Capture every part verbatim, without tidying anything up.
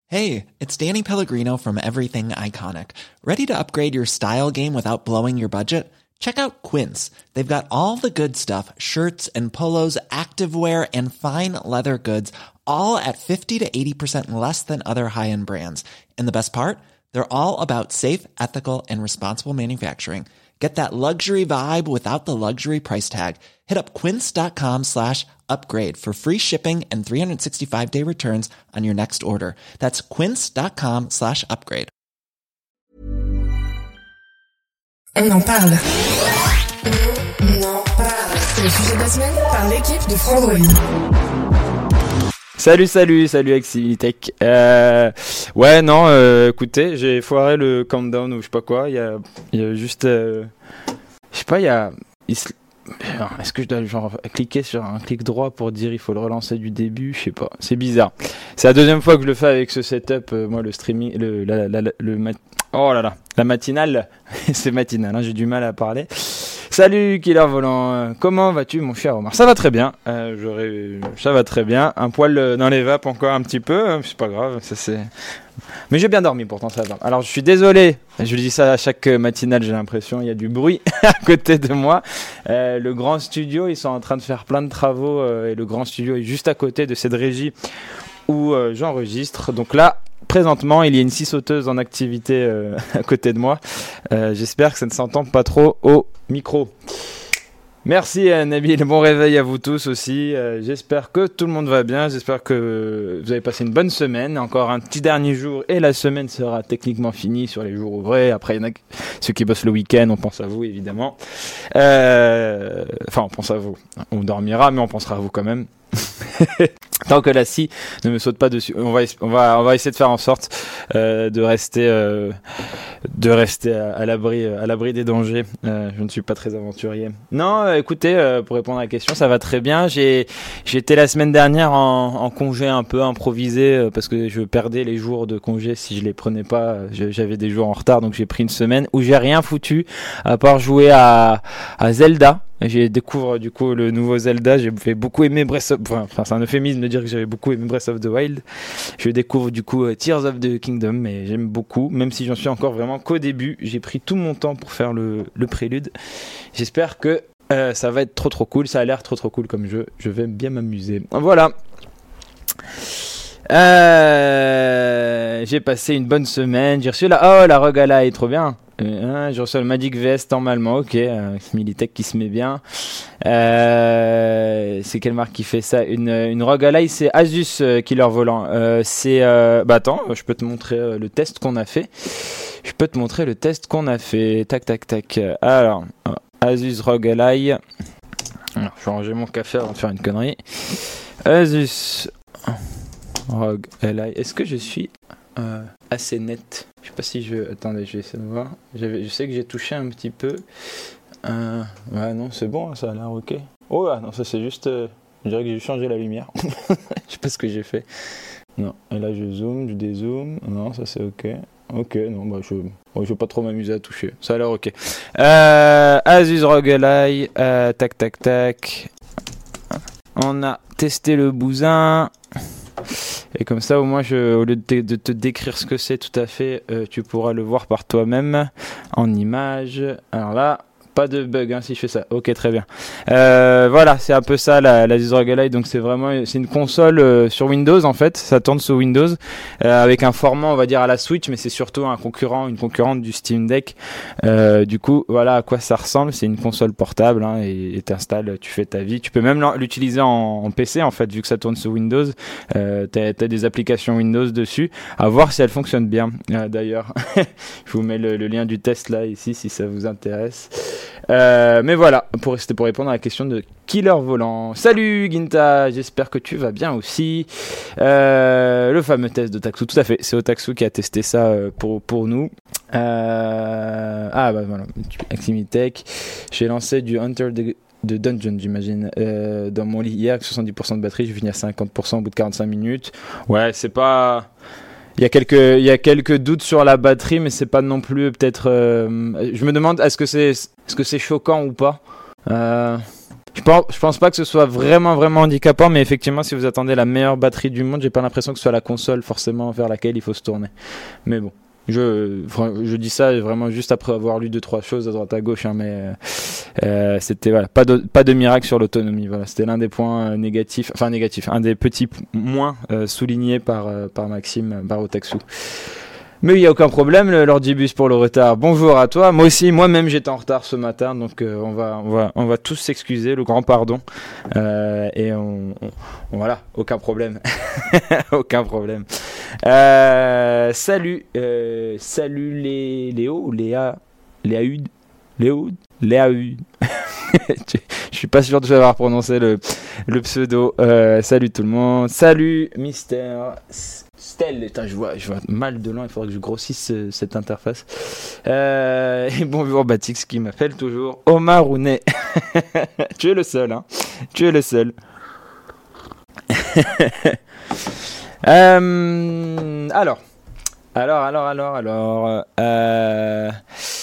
Hey, it's Danny Pellegrino from Everything Iconic. Ready to upgrade your style game without blowing your budget? Check out Quince. They've got all the good stuff, shirts and polos, activewear, and fine leather goods, all at fifty to eighty percent less than other high-end brands. And the best part? They're all about safe, ethical, and responsible manufacturing. Get that luxury vibe without the luxury price tag. Hit up quince.com slash upgrade for free shipping and three sixty-five day returns on your next order. That's quince.com slash upgrade. On en parle. On en parle. C'est le sujet de la semaine par l'équipe de Frandroid. Salut, salut, salut Axilitech. Euh, ouais, non, euh, écoutez, j'ai foiré le countdown ou je sais pas quoi. Il y a, il y a juste, euh, je sais pas, il y a, il se, est-ce que je dois genre cliquer sur un clic droit pour dire il faut le relancer du début? Je sais pas, c'est bizarre. C'est la deuxième fois que je le fais avec ce setup. Euh, moi, le streaming, le, la, la, la, le mat... oh là là, la matinale, c'est matinal. Hein, j'ai du mal à parler. Salut Killer Volant, comment vas-tu mon cher Omar? Ça va très bien, euh, j'aurais... ça va très bien, un poil dans les vapes encore un petit peu, c'est pas grave, ça c'est... Mais j'ai bien dormi pourtant, ça va. Alors je suis désolé, je dis ça à chaque matinale, j'ai l'impression, il y a du bruit à côté de moi. Euh, le grand studio, ils sont en train de faire plein de travaux euh, et le grand studio est juste à côté de cette régie où euh, j'enregistre, donc là... Présentement, il y a une scie sauteuse en activité euh, à côté de moi. Euh, j'espère que ça ne s'entend pas trop au micro. Merci euh, Nabil, bon réveil à vous tous aussi. Euh, j'espère que tout le monde va bien. J'espère que vous avez passé une bonne semaine. Encore un petit dernier jour et la semaine sera techniquement finie sur les jours ouvrés. Après, il y en a ceux qui bossent le week-end, on pense à vous évidemment. Euh... Enfin, on pense à vous. On dormira, mais on pensera à vous quand même. Tant que la scie ne me saute pas dessus, on va on va on va essayer de faire en sorte euh, de rester euh, de rester à, à l'abri à l'abri des dangers. Euh, je ne suis pas très aventurier. Non, euh, écoutez, euh, pour répondre à la question, ça va très bien. J'ai j'étais la semaine dernière en, en congé un peu improvisé euh, parce que je perdais les jours de congé si je les prenais pas. Je, j'avais des jours en retard, donc j'ai pris une semaine où j'ai rien foutu à part jouer à à Zelda. J'ai découvert du coup le nouveau Zelda, j'ai fait beaucoup aimer Breath of... Enfin, c'est un euphémisme de dire que j'avais beaucoup aimé Breath of the Wild. Je découvre du coup Tears of the Kingdom, mais j'aime beaucoup, même si j'en suis encore vraiment qu'au début. J'ai pris tout mon temps pour faire le, le prélude. J'espère que euh, ça va être trop trop cool, ça a l'air trop trop cool comme jeu. Je vais bien m'amuser. Voilà. Euh, j'ai passé une bonne semaine, j'ai reçu la... Oh, la Rogala est trop bien. Euh, je reçois le Magic V S normalement, ok, euh, Militech qui se met bien. Euh, c'est quelle marque qui fait ça? Une, une Rogue Ally, c'est Asus euh, Killer Volant. Euh, c'est, euh, bah attends, je peux te montrer euh, le test qu'on a fait. Je peux te montrer le test qu'on a fait. Tac, tac, tac. Alors, euh, Asus Rogue Ally. Alors, je vais ranger mon café avant de faire une connerie. Asus Rogue Ally. Est-ce que je suis euh, assez net? Je sais pas si je... Attendez, je vais essayer de voir. J'avais... Je sais que j'ai touché un petit peu. Euh... Ouais, non, c'est bon, ça a l'air ok. Oh là, non, ça c'est juste... Euh... Je dirais que j'ai changé la lumière. Je sais pas ce que j'ai fait. Non, et là je zoome, je dézoome. Non, ça c'est ok. Ok, non, bah je... Bon, je vais pas trop m'amuser à toucher. Ça a l'air ok. Euh... Asus R O G Ally. Euh... Tac, tac, tac. On a testé le bousin. Et comme ça, au moins, je, au lieu de te, de te décrire ce que c'est tout à fait, euh, tu pourras le voir par toi-même en image. Alors là, pas de bug hein, si je fais ça. Ok, très bien. Euh, voilà, c'est un peu ça la, la Asus R O G Ally. Donc c'est vraiment, c'est une console euh, sur Windows en fait. Ça tourne sur Windows euh, avec un format, on va dire à la Switch, mais c'est surtout un concurrent, une concurrente du Steam Deck. Euh, du coup, voilà à quoi ça ressemble. C'est une console portable hein, et t'installes, tu fais ta vie. Tu peux même l'utiliser en, en P C en fait, vu que ça tourne sur Windows. Euh, t'as, t'as des applications Windows dessus. À voir si elles fonctionnent bien. Euh, d'ailleurs, je vous mets le, le lien du test là ici si ça vous intéresse. Euh, mais voilà, pour, c'était pour répondre à la question de Killer Volant. Salut Ginta, j'espère que tu vas bien aussi. Euh, le fameux test de Otaxu, tout à fait, c'est Otaxu qui a testé ça pour, pour nous. Euh, ah bah voilà, Aximitech. J'ai lancé du Hunter de, de Dungeon, j'imagine, euh, dans mon lit hier, avec soixante-dix pour cent de batterie, je vais finir à cinquante pour cent au bout de quarante-cinq minutes. Ouais, c'est pas... Il y a quelques, il y a quelques doutes sur la batterie, mais c'est pas non plus peut-être. Euh, je me demande, est-ce que c'est, est-ce que c'est choquant ou pas euh, Je pense, je pense pas que ce soit vraiment vraiment handicapant, mais effectivement, si vous attendez la meilleure batterie du monde, j'ai pas l'impression que ce soit la console forcément vers laquelle il faut se tourner. Mais bon, je, je dis ça vraiment juste après avoir lu deux trois choses à droite à gauche, hein, mais euh, c'était voilà, pas de pas de miracle sur l'autonomie. Voilà, c'était l'un des points négatifs, enfin négatifs, un des petits moins euh, soulignés par euh, par Maxime Barotaxou. Mais il n'y a aucun problème, le l'ordibus pour le retard. Bonjour à toi. Moi aussi, moi-même, j'étais en retard ce matin, donc euh, on va, on va, on va tous s'excuser, le grand pardon. Euh, et on, on, on, voilà, aucun problème, aucun problème. Euh, salut, euh, salut les Léo, Léa, Léaud, Léo, Léaud. Je suis pas sûr de savoir prononcer le, le pseudo. Euh, salut tout le monde. Salut Mister Stell. Putain, je vois, je vois mal de loin. Il faudrait que je grossisse euh, cette interface. Euh, et bonjour Batix qui m'appelle toujours Omar Rounet. Tu es le seul, hein. Tu es le seul. euh, alors, alors, alors, alors, alors. Euh,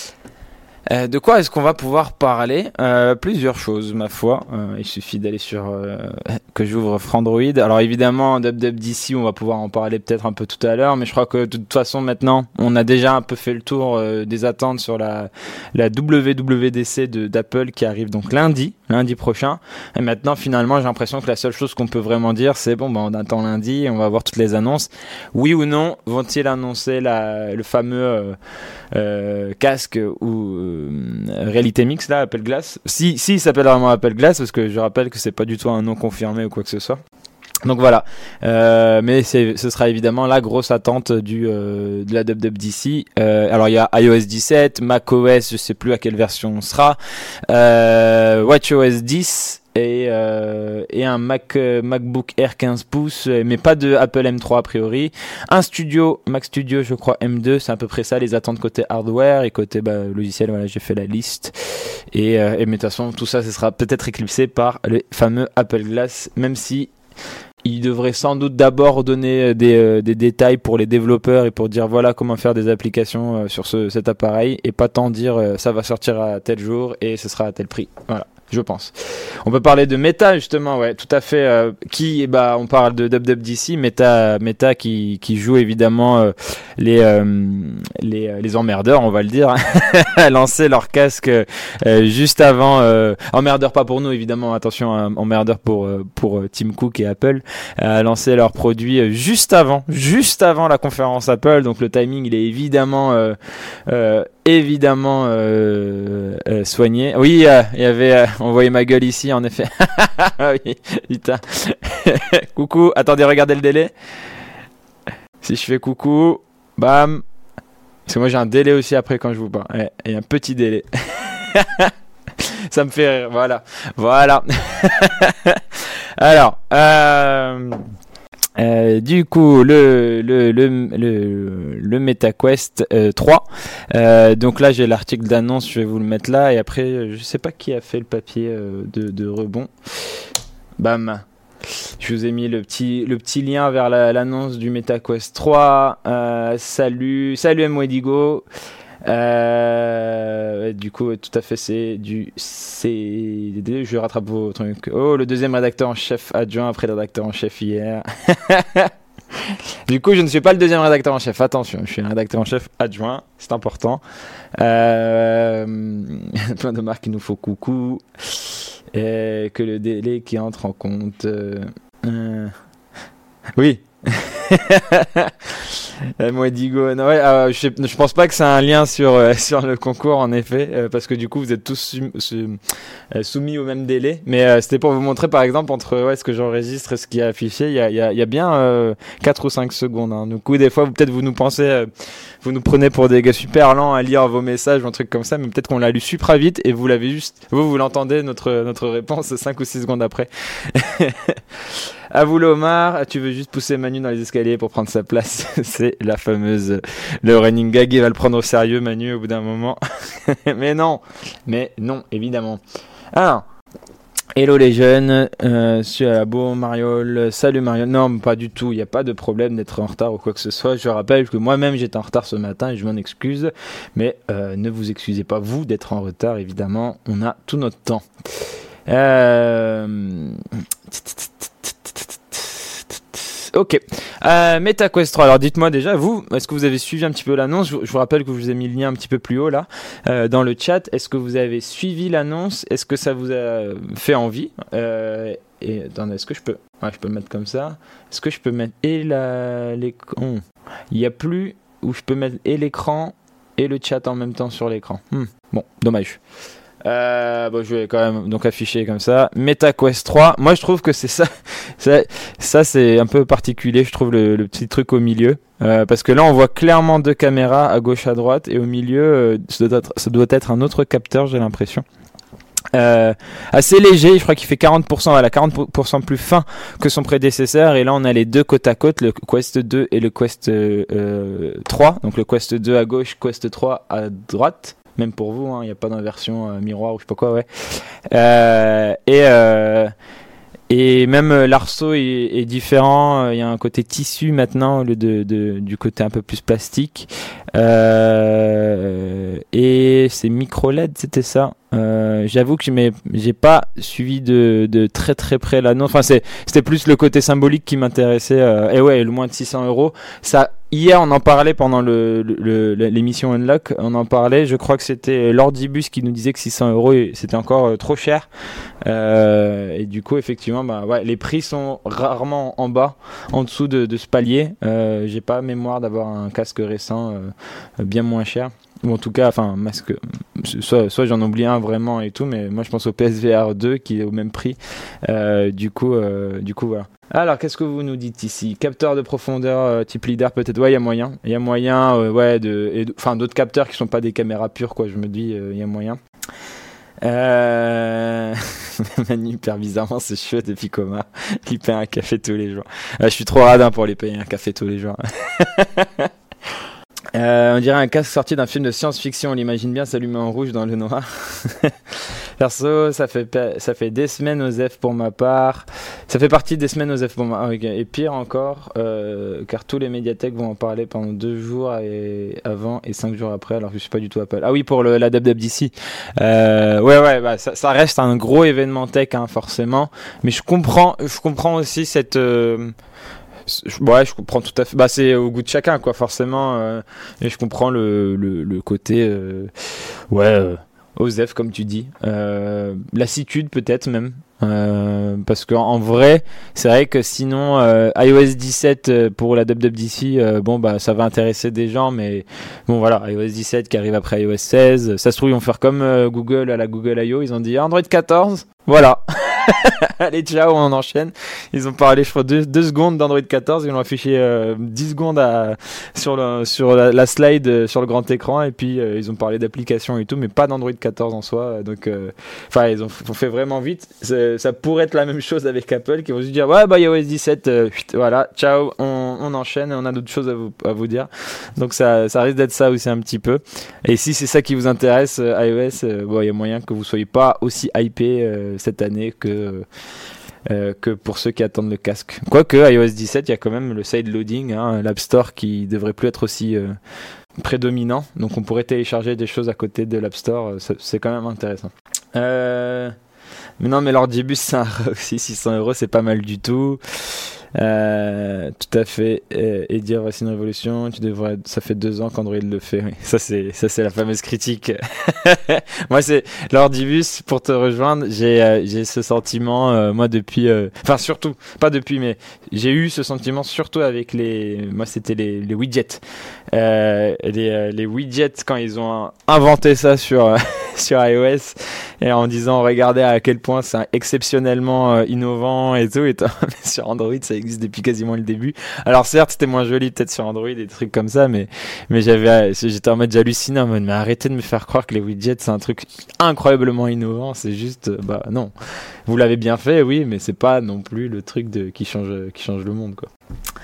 Euh, de quoi est-ce qu'on va pouvoir parler? euh, Plusieurs choses, ma foi. Euh, il suffit d'aller sur euh, que j'ouvre Frandroid. Alors évidemment, W W D C, on va pouvoir en parler peut-être un peu tout à l'heure, mais je crois que de toute façon maintenant, on a déjà un peu fait le tour euh, des attentes sur la la W W D C de d'Apple qui arrive donc lundi, lundi prochain. Et maintenant, finalement, j'ai l'impression que la seule chose qu'on peut vraiment dire, c'est bon, bah, on attend lundi, et on va voir toutes les annonces. Oui ou non, vont-ils annoncer la le fameux euh, euh, casque ou euh, réalité mixte là, Apple Glass. Si, si il s'appelle vraiment Apple Glass, parce que je rappelle que c'est pas du tout un nom confirmé ou quoi que ce soit. Donc voilà, euh, mais c'est, ce sera évidemment la grosse attente du euh, de la W W D C. Euh, alors il y a iOS dix-sept, macOS, je sais plus à quelle version on sera, euh, WatchOS dix. Et, euh, et un Mac, euh, MacBook Air quinze pouces, mais pas de Apple M trois a priori. Un Studio, Mac Studio, je crois M deux, c'est à peu près ça les attentes côté hardware et côté bah, logiciel. Voilà, j'ai fait la liste. Et, euh, et mais de toute façon, tout ça, ce sera peut-être éclipsé par les fameux Apple Glass, même si il devrait sans doute d'abord donner des, euh, des détails pour les développeurs et pour dire voilà comment faire des applications euh, sur ce, cet appareil, et pas tant dire euh, ça va sortir à tel jour et ce sera à tel prix. Voilà. Je pense. On peut parler de Meta justement, ouais, tout à fait. Euh, qui, bah, on parle de W W D C, Meta, Meta qui qui joue évidemment euh, les euh, les les emmerdeurs, on va le dire, à lancer leur casque euh, juste avant. Euh, emmerdeurs pas pour nous évidemment, attention, hein, emmerdeurs pour euh, pour euh, Tim Cook et Apple, à lancer leurs produits juste avant, juste avant la conférence Apple. Donc le timing, il est évidemment euh, euh, évidemment euh, euh, soigné. Oui, euh, il y avait, euh, on voyait ma gueule ici, en effet. Oui, putain. Coucou, attendez, regardez le délai. Si je fais coucou, bam. Parce que moi j'ai un délai aussi après quand je vous parle. Ouais, et un petit délai. Ça me fait rire, voilà. Voilà. Alors, euh... Euh, du coup, le le le le, le MetaQuest euh, trois. Euh, donc là, j'ai l'article d'annonce, je vais vous le mettre là, et après, je sais pas qui a fait le papier euh, de de rebond. Bam. Je vous ai mis le petit le petit lien vers la, l'annonce du MetaQuest trois. Euh, salut, salut M. Wedigo. Euh, du coup, tout à fait, c'est du C D. Je rattrape vos trucs. Oh, le deuxième rédacteur en chef adjoint après le rédacteur en chef hier. Du coup, je ne suis pas le deuxième rédacteur en chef. Attention, je suis un rédacteur en chef adjoint. C'est important. Euh, plein de marques qui nous faut coucou. Et que le délai qui entre en compte. Euh, euh, oui. Moi Digo, non, ouais, euh, je, je pense pas que c'est un lien sur euh, sur le concours en effet, euh, parce que du coup vous êtes tous sum, sum, euh, soumis au même délai. Mais euh, c'était pour vous montrer par exemple entre ouais, ce que j'enregistre et ce qui est affiché, il y a il y a, y a bien euh, quatre ou cinq secondes. Hein. Du coup des fois vous, peut-être vous nous pensez, euh, vous nous prenez pour des gars super lents à lire vos messages ou un truc comme ça, mais peut-être qu'on l'a lu super vite et vous l'avez juste, vous vous l'entendez notre notre réponse cinq ou six secondes après. À vous Lomar, tu veux juste pousser Manu dans les escaliers pour prendre sa place. C'est la fameuse, le running gag, il va le prendre au sérieux Manu au bout d'un moment. Mais non, mais non, évidemment. Alors, hello les jeunes, euh, sur la beau Mariol, salut Mariol. Non, pas du tout, il n'y a pas de problème d'être en retard ou quoi que ce soit. Je rappelle que moi-même j'étais en retard ce matin et je m'en excuse. Mais euh, ne vous excusez pas vous d'être en retard, évidemment, on a tout notre temps. Euh... Ok. Euh, MetaQuest trois. Alors dites-moi déjà, vous, est-ce que vous avez suivi un petit peu l'annonce ? je, je vous rappelle que je vous ai mis le lien un petit peu plus haut là, euh, dans le chat. Est-ce que vous avez suivi l'annonce ? Est-ce que ça vous a fait envie ? euh, Et attendez, est-ce que je peux... Ouais, je peux le mettre comme ça. Est-ce que je peux mettre et la... l'écran ? Il n'y a plus où je peux mettre et l'écran et le chat en même temps sur l'écran. Hmm. Bon, dommage. Euh, bon, je vais quand même donc afficher comme ça. MetaQuest trois. Moi, je trouve que c'est ça. ça, ça c'est un peu particulier. Je trouve le, le petit truc au milieu, euh, parce que là, on voit clairement deux caméras à gauche, à droite, et au milieu, euh, ça, doit être, ça doit être un autre capteur, j'ai l'impression. Euh, assez léger, je crois qu'il fait quarante pour cent, voilà, quarante pour cent plus fin que son prédécesseur, et là on a les deux côte à côte, le Quest deux et le Quest euh, trois, donc le Quest deux à gauche, Quest trois à droite, même pour vous, il hein, n'y a pas d'inversion euh, miroir ou je sais pas quoi, ouais. Euh, et euh, et même euh, l'arceau est, est différent, il y a un côté tissu maintenant au lieu de, de, du côté un peu plus plastique, euh, et c'est micro L E D, c'était ça. Euh, j'avoue que j'ai, j'ai pas suivi de, de très très près l'annonce. Enfin, c'est, c'était plus le côté symbolique qui m'intéressait. Euh, et ouais, le moins de six cents euros. Ça, hier, on en parlait pendant le, le, le, l'émission Unlock. On en parlait. Je crois que c'était Lordibus qui nous disait que six cents euros, c'était encore euh, trop cher. Euh, et du coup, effectivement, bah ouais, les prix sont rarement en bas, en dessous de, de ce palier. Euh, j'ai pas mémoire d'avoir un casque récent euh, bien moins cher. Ou en tout cas, enfin, masque, soit, soit j'en oublie un vraiment et tout, mais moi je pense au P S V R deux qui est au même prix. Euh, du coup, euh, du coup, voilà. Alors, qu'est-ce que vous nous dites ici ? Capteur de profondeur euh, type LiDAR, peut-être. Ouais, il y a moyen. Il y a moyen, euh, ouais, de, enfin, d'autres capteurs qui sont pas des caméras pures, quoi. Je me dis, il euh, y a moyen. Euh... Manu, hyper bizarrement, c'est chouette depuis coma. Il paye un café tous les jours. Euh, je suis trop radin pour les payer un café tous les jours. Euh, on dirait un casque sorti d'un film de science-fiction, on l'imagine bien s'allumer en rouge dans le noir. Perso, ça fait, ça fait des semaines aux F pour ma part. Ça fait partie des semaines aux F pour ma part. Et pire encore, euh, car tous les médiathèques vont en parler pendant deux jours et avant et cinq jours après, alors que je suis pas du tout Apple. Ah oui, pour le, la W W D C. Euh, ouais, ouais, bah, ça, ça reste un gros événement tech, hein, forcément. Mais je comprends, je comprends aussi cette... Euh, Ouais, je comprends tout à fait. Bah, c'est au goût de chacun, quoi, forcément. Euh, et je comprends le, le, le côté, euh, ouais, euh, osef, comme tu dis. Euh, lassitude, peut-être même. Euh, parce qu'en en vrai, c'est vrai que sinon, euh, i O S dix-sept pour la W W D C, euh, bon, bah, ça va intéresser des gens, mais bon, voilà, i O S dix-sept qui arrive après i O S seize. Ça se trouve, ils vont faire comme euh, Google à la Google I O. Ils ont dit Android quatorze. Voilà. Allez, ciao, on enchaîne. Ils ont parlé, je crois, deux, deux secondes d'Android quatorze. Ils ont affiché euh, dix secondes à, sur, le, sur la, la slide, euh, sur le grand écran. Et puis, euh, ils ont parlé d'applications et tout, mais pas d'Android quatorze en soi. Donc, enfin, euh, ils ont, ont fait vraiment vite. C'est, ça pourrait être la même chose avec Apple qui vont se dire, ouais, bah, i O S dix-sept, euh, voilà, ciao, on, on enchaîne et on a d'autres choses à vous, à vous dire. Donc, ça, ça risque d'être ça aussi un petit peu. Et si c'est ça qui vous intéresse, euh, iOS, euh, bon, il y a moyen que vous soyez pas aussi hypé euh, cette année que Euh, que pour ceux qui attendent le casque. Quoique, iOS dix-sept, il y a quand même le side loading, hein, l'App Store qui devrait plus être aussi euh, prédominant. Donc on pourrait télécharger des choses à côté de l'App Store. Ça, c'est quand même intéressant. Euh... Mais non, mais l'Ordibus, c'est un aussi six cents euros, c'est pas mal du tout. Euh, tout à fait. Et, et dire voici une révolution, tu devrais. Ça fait deux ans qu'Android le fait. Oui. Ça c'est ça c'est la fameuse critique. Moi c'est l'Ordibus pour te rejoindre. J'ai euh, j'ai ce sentiment euh, moi depuis. Enfin euh, surtout pas depuis, mais j'ai eu ce sentiment surtout avec les. Moi c'était les les widgets. Euh, les euh, les widgets quand ils ont inventé ça sur sur iOS et en disant regardez à quel point c'est exceptionnellement euh, innovant et tout et tout. Mais sur Android ça existe depuis quasiment le début. Alors certes c'était moins joli peut-être sur Android et des trucs comme ça, mais mais j'avais j'étais en mode j'hallucinais en mode mais arrêtez de me faire croire que les widgets c'est un truc incroyablement innovant. C'est juste bah non, vous l'avez bien fait oui, mais c'est pas non plus le truc de qui change qui change le monde quoi.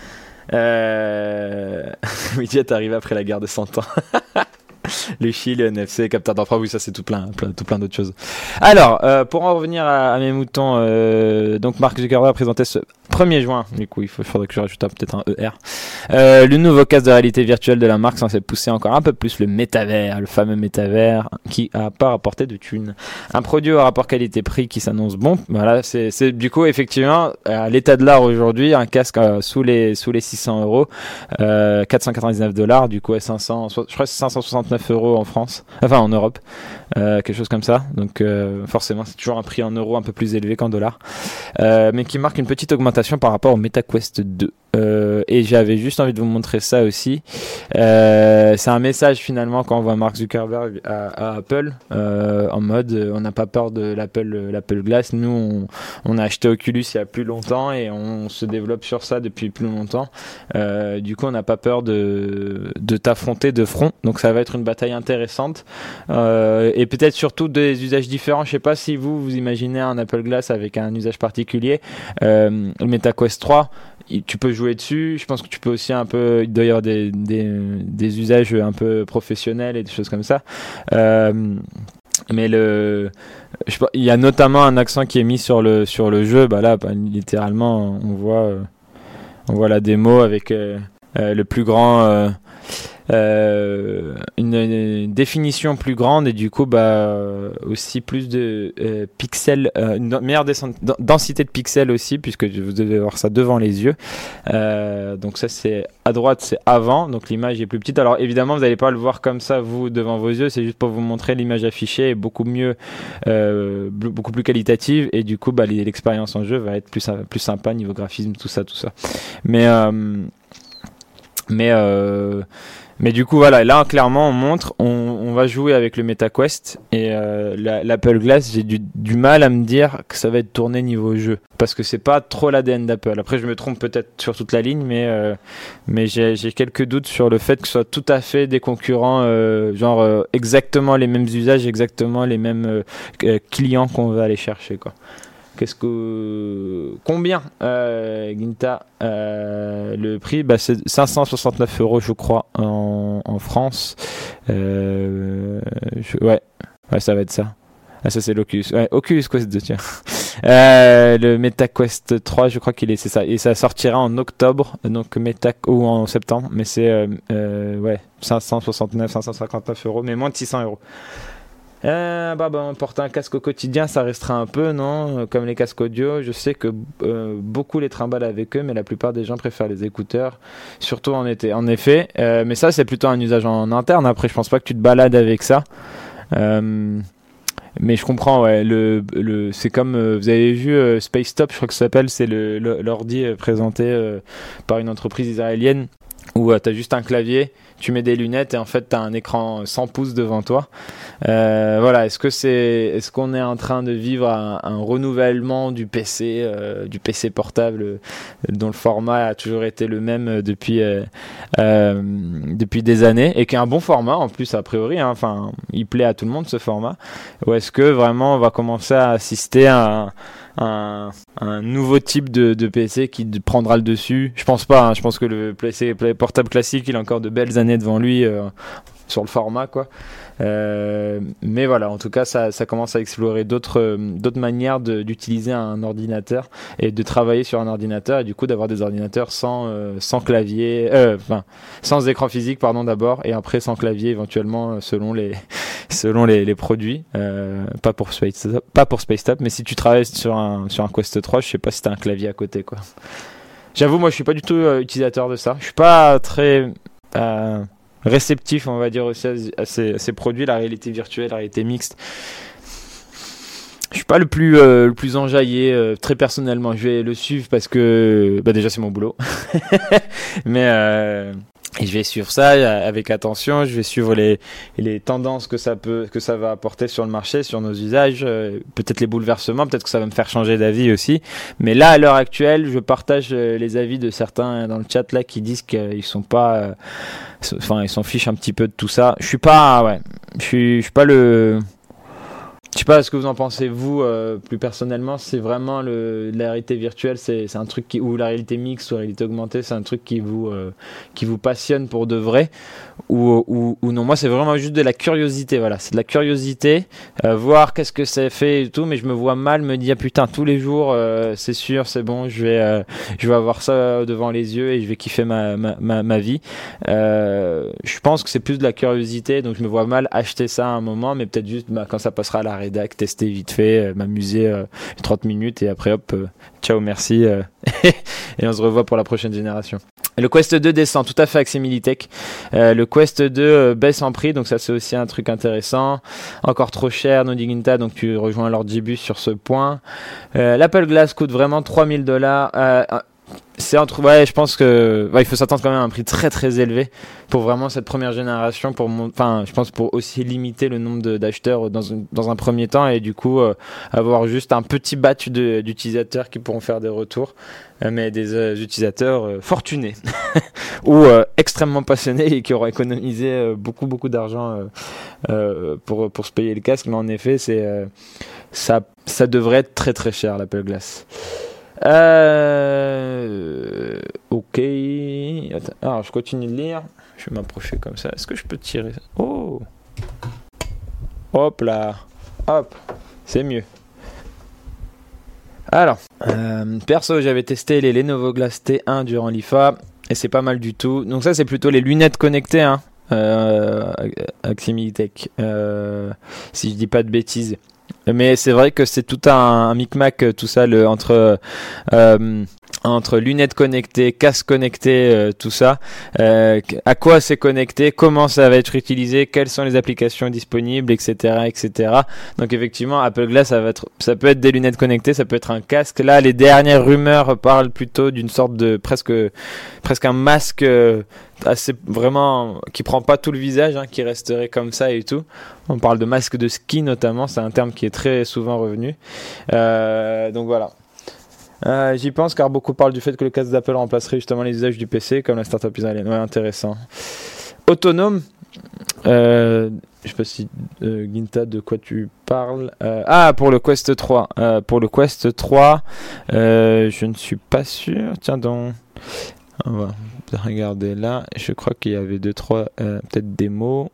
Euh... widget arrive après la guerre de cent ans. Le Chili, le N F C, capteur d'emploi, oui, ça c'est tout plein, plein, tout plein d'autres choses. Alors, euh, pour en revenir à, à mes moutons, euh, donc Mark Zuckerberg a présenté ce premier juin, du coup, il faut, faudrait que je rajoute un, peut-être un E R. Euh, le nouveau casque de réalité virtuelle de la marque censé pousser encore un peu plus le métavers, le fameux métavers qui a pas rapporté de thunes. Un produit au rapport qualité-prix qui s'annonce bon. Voilà, c'est, c'est du coup effectivement à l'état de l'art aujourd'hui, un casque euh, sous les sous les six cents euros, euh, quatre cent quatre-vingt-dix-neuf dollars, du coup à cinq cents, je crois que c'est cinq cent soixante-neuf euros en France, enfin en Europe, euh, quelque chose comme ça. Donc euh, forcément, c'est toujours un prix en euros un peu plus élevé qu'en dollars, euh, mais qui marque une petite augmentation par rapport au MetaQuest deux. Euh, et j'avais juste envie de vous montrer ça aussi. Euh, c'est un message finalement quand on voit Mark Zuckerberg à, à Apple, euh, en mode euh, on n'a pas peur de l'Apple, l'Apple Glass. Nous, on, on a acheté Oculus il y a plus longtemps et on se développe sur ça depuis plus longtemps. Euh, du coup, on n'a pas peur de, de t'affronter de front. Donc ça va être une bataille intéressante euh, et peut-être surtout des usages différents. Je sais pas si vous vous imaginez un Apple Glass avec un usage particulier. Euh, le MetaQuest trois, tu peux jouer dessus. Je pense que tu peux aussi un peu, d'ailleurs, des, des, des usages un peu professionnels et des choses comme ça. Euh, mais le, je, il y a notamment un accent qui est mis sur le, sur le jeu. Bah là, bah, littéralement, on voit, on voit la démo avec euh, euh, le plus grand. Euh, Euh, une, une définition plus grande et du coup bah aussi plus de euh, pixels, euh, une meilleure descente, densité de pixels aussi, puisque vous devez avoir ça devant les yeux. Euh, donc ça c'est à droite, c'est avant, donc l'image est plus petite. Alors évidemment vous n'allez pas le voir comme ça vous devant vos yeux, c'est juste pour vous montrer l'image affichée est beaucoup mieux, euh, beaucoup plus qualitative et du coup bah l'expérience en jeu va être plus plus sympa niveau graphisme, tout ça tout ça. Mais euh, mais euh, Mais du coup, voilà, là, clairement, on montre, on, on va jouer avec le MetaQuest et euh, la, l'Apple Glass, j'ai du, du mal à me dire que ça va être tourné niveau jeu. Parce que c'est pas trop l'A D N d'Apple. Après, je me trompe peut-être sur toute la ligne, mais, euh, mais j'ai, j'ai quelques doutes sur le fait que ce soit tout à fait des concurrents, euh, genre euh, exactement les mêmes usages, exactement les mêmes euh, clients qu'on va aller chercher, quoi. Qu'est-ce que combien euh, Ginta euh, le prix bah c'est cinq cent soixante-neuf euros je crois en, en France. Euh, je, ouais ouais ça va être ça. Ah ça c'est l'Oculus. Ouais, Oculus Quest deux tiens. Euh, le MetaQuest trois je crois qu'il est c'est ça et ça sortira en octobre donc Meta ou en septembre mais c'est euh, euh, ouais cinq cent soixante-neuf cinq cent cinquante-neuf euros mais moins de six cents euros. Euh, bah, bah, porter un casque au quotidien, ça restera un peu, non ? Comme les casques audio, je sais que euh, beaucoup les trimballent avec eux, mais la plupart des gens préfèrent les écouteurs, surtout en été. En effet, euh, mais ça, c'est plutôt un usage en interne. Après, je pense pas que tu te balades avec ça. Euh, mais je comprends, ouais. Le, le, c'est comme, euh, vous avez vu euh, Space Top, je crois que ça s'appelle, c'est le, le, l'ordi euh, présenté euh, par une entreprise israélienne où euh, tu as juste un clavier. Tu mets des lunettes et en fait tu as un écran cent pouces devant toi. Euh, voilà, est-ce que c'est, est-ce qu'on est en train de vivre un, un renouvellement du P C, euh, du P C portable euh, dont le format a toujours été le même depuis euh, euh, depuis des années et qui est un bon format en plus a priori. Hein, enfin, il plaît à tout le monde ce format. Ou est-ce que vraiment on va commencer à assister à un Un, un nouveau type de, de P C qui prendra le dessus? Je pense pas, hein, je pense que le P C portable classique il a encore de belles années devant lui euh, sur le format quoi. Euh, mais voilà, en tout cas ça, ça commence à explorer d'autres, euh, d'autres manières de, d'utiliser un ordinateur et de travailler sur un ordinateur et du coup d'avoir des ordinateurs sans, euh, sans clavier, euh, enfin sans écran physique pardon d'abord et après sans clavier éventuellement selon les selon les, les produits, euh, pas pour Space pas pour Spacetop, mais si tu travailles sur un sur un Quest trois, je sais pas si t'as un clavier à côté quoi. J'avoue moi je suis pas du tout euh, utilisateur de ça, je suis pas très euh, réceptif on va dire aussi à, à, ces, à ces produits, la réalité virtuelle, la réalité mixte. Je suis pas le plus euh, le plus enjaillé euh, très personnellement, je vais le suivre parce que bah déjà c'est mon boulot. mais euh, et je vais suivre ça avec attention, je vais suivre les les tendances que ça peut que ça va apporter sur le marché, sur nos usages, euh, peut-être les bouleversements, peut-être que ça va me faire changer d'avis aussi. Mais là à l'heure actuelle, je partage euh, les avis de certains dans le chat là qui disent qu'ils sont pas euh, enfin ils s'en fichent un petit peu de tout ça. Je suis pas ouais, je suis je suis pas le je sais pas ce que vous en pensez vous euh, plus personnellement. C'est vraiment le, la réalité virtuelle, c'est, c'est un truc qui, ou la réalité mixte ou la réalité augmentée, c'est un truc qui vous euh, qui vous passionne pour de vrai ou, ou, ou non. Moi c'est vraiment juste de la curiosité, voilà, c'est de la curiosité, euh, voir qu'est-ce que ça fait et tout, mais je me vois mal me dire putain tous les jours euh, c'est sûr c'est bon, je vais euh, je vais avoir ça devant les yeux et je vais kiffer ma ma ma, ma vie. Euh, je pense que c'est plus de la curiosité, donc je me vois mal acheter ça à un moment, mais peut-être juste bah, quand ça passera à la rédac, tester vite fait, euh, m'amuser euh, trente minutes et après hop, euh, ciao, merci euh, et on se revoit pour la prochaine génération. Le Quest deux descend tout à fait avec Militech. Euh, le Quest deux euh, baisse en prix, donc ça c'est aussi un truc intéressant. Encore trop cher, Nodiginta, donc tu rejoins Lord Gibus sur ce point. Euh, L'Apple Glass coûte vraiment trois mille dollars. Euh, c'est entre, ouais, je pense que ouais, il faut s'attendre quand même à un prix très très élevé pour vraiment cette première génération, pour mon, enfin, je pense pour aussi limiter le nombre de, d'acheteurs dans, une, dans un premier temps et du coup euh, avoir juste un petit batch de, d'utilisateurs qui pourront faire des retours, euh, mais des euh, utilisateurs euh, fortunés ou euh, extrêmement passionnés et qui auront économisé euh, beaucoup beaucoup d'argent euh, euh, pour pour se payer le casque. Mais en effet, c'est euh, ça ça devrait être très très cher l'Apple Glass. Euh... Ok. Attends. Alors, je continue de lire. Je vais m'approcher comme ça. Est-ce que je peux tirer ça? Oh. Hop là. Hop. C'est mieux. Alors, euh, perso, j'avais testé les Lenovo Glass T un durant l'I F A et c'est pas mal du tout. Donc ça, c'est plutôt les lunettes connectées, hein. Euh, Aximilitech. Euh, si je dis pas de bêtises. Mais c'est vrai que c'est tout un, un micmac, tout ça, le, entre euh, entre lunettes connectées, casque connecté, euh, tout ça. Euh, à quoi c'est connecté, comment ça va être utilisé, quelles sont les applications disponibles, et cetera, et cetera. Donc effectivement, Apple Glass, ça va être, ça peut être des lunettes connectées, ça peut être un casque. Là, les dernières rumeurs parlent plutôt d'une sorte de presque presque un masque. Euh, assez vraiment qui prend pas tout le visage, hein, qui resterait comme ça et tout. On parle de masque de ski notamment, c'est un terme qui est très souvent revenu. Euh, donc voilà. Euh, j'y pense car beaucoup parlent du fait que le casque d'Apple remplacerait justement les usages du P C comme la startup israélienne. Ouais, intéressant. Autonome. Euh, je sais pas si euh, Ginta, de quoi tu parles. Euh, ah, pour le Quest trois. Euh, pour le Quest trois, euh, je ne suis pas sûr. Tiens donc. On va regarder là. Je crois qu'il y avait deux trois euh, peut-être démos.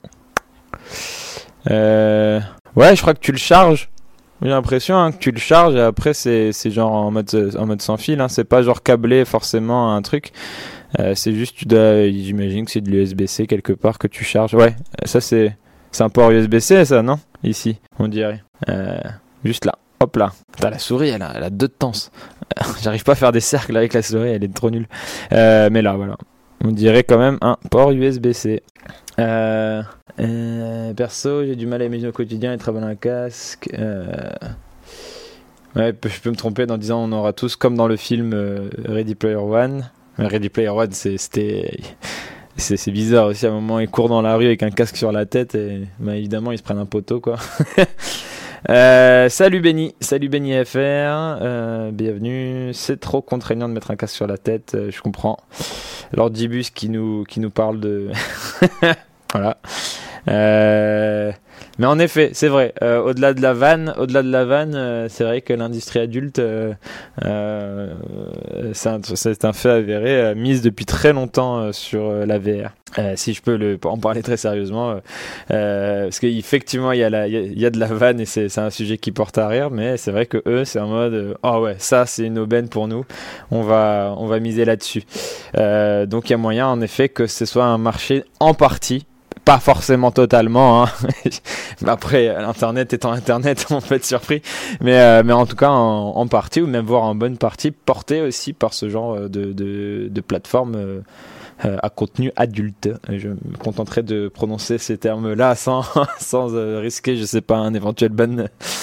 Euh, ouais, je crois que tu le charges. J'ai l'impression hein, que tu le charges et après c'est c'est genre en mode en mode sans fil. Hein. C'est pas genre câblé forcément à un truc. Euh, c'est juste tu dois. J'imagine que c'est de l'U S B C quelque part que tu charges. Ouais, ça c'est c'est un port U S B C ça non? Ici, on dirait. Euh, juste là. Hop là. Putain, la souris, elle a, elle a deux temps. J'arrive pas à faire des cercles avec la souris, elle est trop nulle. Euh, mais là, voilà. On dirait quand même un port U S B C. Euh, euh, perso, j'ai du mal à imaginer au quotidien et travailler dans un casque. Euh, ouais, je peux me tromper en disant on aura tous, comme dans le film euh, Ready Player One. Ready Player One, c'est, c'était... C'est, c'est bizarre aussi, à un moment, ils courent dans la rue avec un casque sur la tête et bah, évidemment, ils se prennent un poteau, quoi. Euh, salut Benny, salut Benny F R, euh, bienvenue. C'est trop contraignant de mettre un casque sur la tête, euh, je comprends. Lord Gibus qui nous qui nous parle de voilà. Euh, mais en effet, c'est vrai. Euh, au-delà de la vanne, au-delà de la vanne, euh, c'est vrai que l'industrie adulte, euh, euh, c'est, un, c'est un fait avéré, euh, mise depuis très longtemps euh, sur euh, la V R. Euh, si je peux le, en parler très sérieusement, euh, euh, parce qu'effectivement il y a la, il y a, il y a de la vanne et c'est, c'est un sujet qui porte à rire, mais c'est vrai que eux, c'est en mode, euh, oh ouais, ça c'est une aubaine pour nous, on va, on va miser là-dessus. Euh, donc il y a moyen en effet que ce soit un marché en partie. Pas forcément totalement, hein. Après, l'internet étant internet, on peut être surpris, mais euh, mais en tout cas en, en partie ou même voire en bonne partie porté aussi par ce genre de de, de plateforme euh, à contenu adulte. Je me contenterai de prononcer ces termes-là sans sans euh, risquer, je sais pas, un éventuel ban.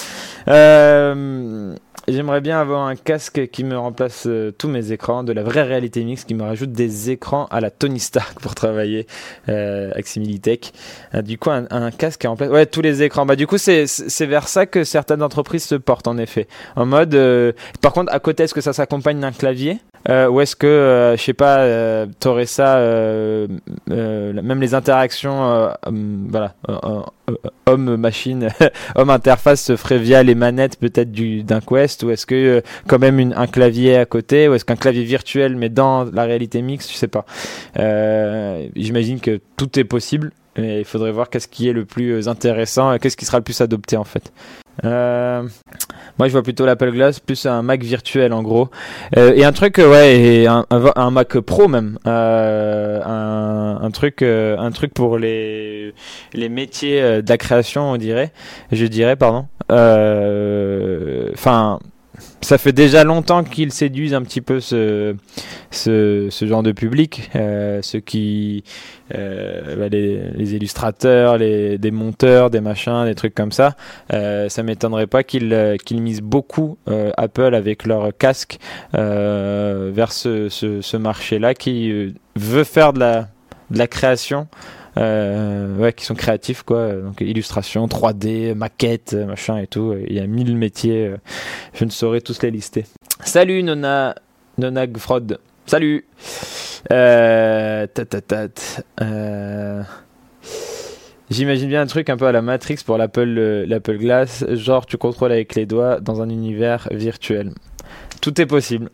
Euh, J'aimerais bien avoir un casque qui me remplace euh, tous mes écrans, de la vraie réalité mixte, qui me rajoute des écrans à la Tony Stark pour travailler euh, avec Similitech. Euh, du coup, un, un casque qui remplace ouais, tous les écrans. Bah, du coup, c'est, c'est vers ça que certaines entreprises se portent, en effet. En mode, euh, par contre, à côté, est-ce que ça s'accompagne d'un clavier euh, ou est-ce que, euh, je sais pas, euh, t'aurais ça, euh, euh, même les interactions, euh, hum, voilà, euh, euh, homme-machine, homme-interface se ferait via les manettes peut-être du, d'un Quest, ou est-ce que euh, quand même une, un clavier à côté, ou est-ce qu'un clavier virtuel mais dans la réalité mixte, je sais pas. Euh, j'imagine que tout est possible, mais il faudrait voir qu'est-ce qui est le plus intéressant et qu'est-ce qui sera le plus adopté en fait. Euh, moi je vois plutôt l'Apple Glass plus un Mac virtuel en gros, euh, et un truc euh, ouais et un, un, un Mac Pro même, euh, un, un truc euh, un truc pour les les métiers euh, de la création, on dirait je dirais pardon enfin euh, ça fait déjà longtemps qu'ils séduisent un petit peu ce, ce, ce genre de public, euh, ceux qui, euh, bah les, les illustrateurs, les, des monteurs, des machins, des trucs comme ça. Euh, ça m'étonnerait pas qu'ils, qu'ils misent beaucoup euh, Apple avec leur casque euh, vers ce, ce, ce marché-là qui euh, veut faire de la, de la création. Euh, ouais, qui sont créatifs quoi, donc illustration, trois D, maquette, machin et tout. Il y a mille métiers, je ne saurais tous les lister. Salut Nona, Nona Gfrod. Salut. Euh, tatatat. Euh, J'imagine bien un truc un peu à la Matrix pour l'Apple, l'Apple Glass, genre tu contrôles avec les doigts dans un univers virtuel. Tout est possible.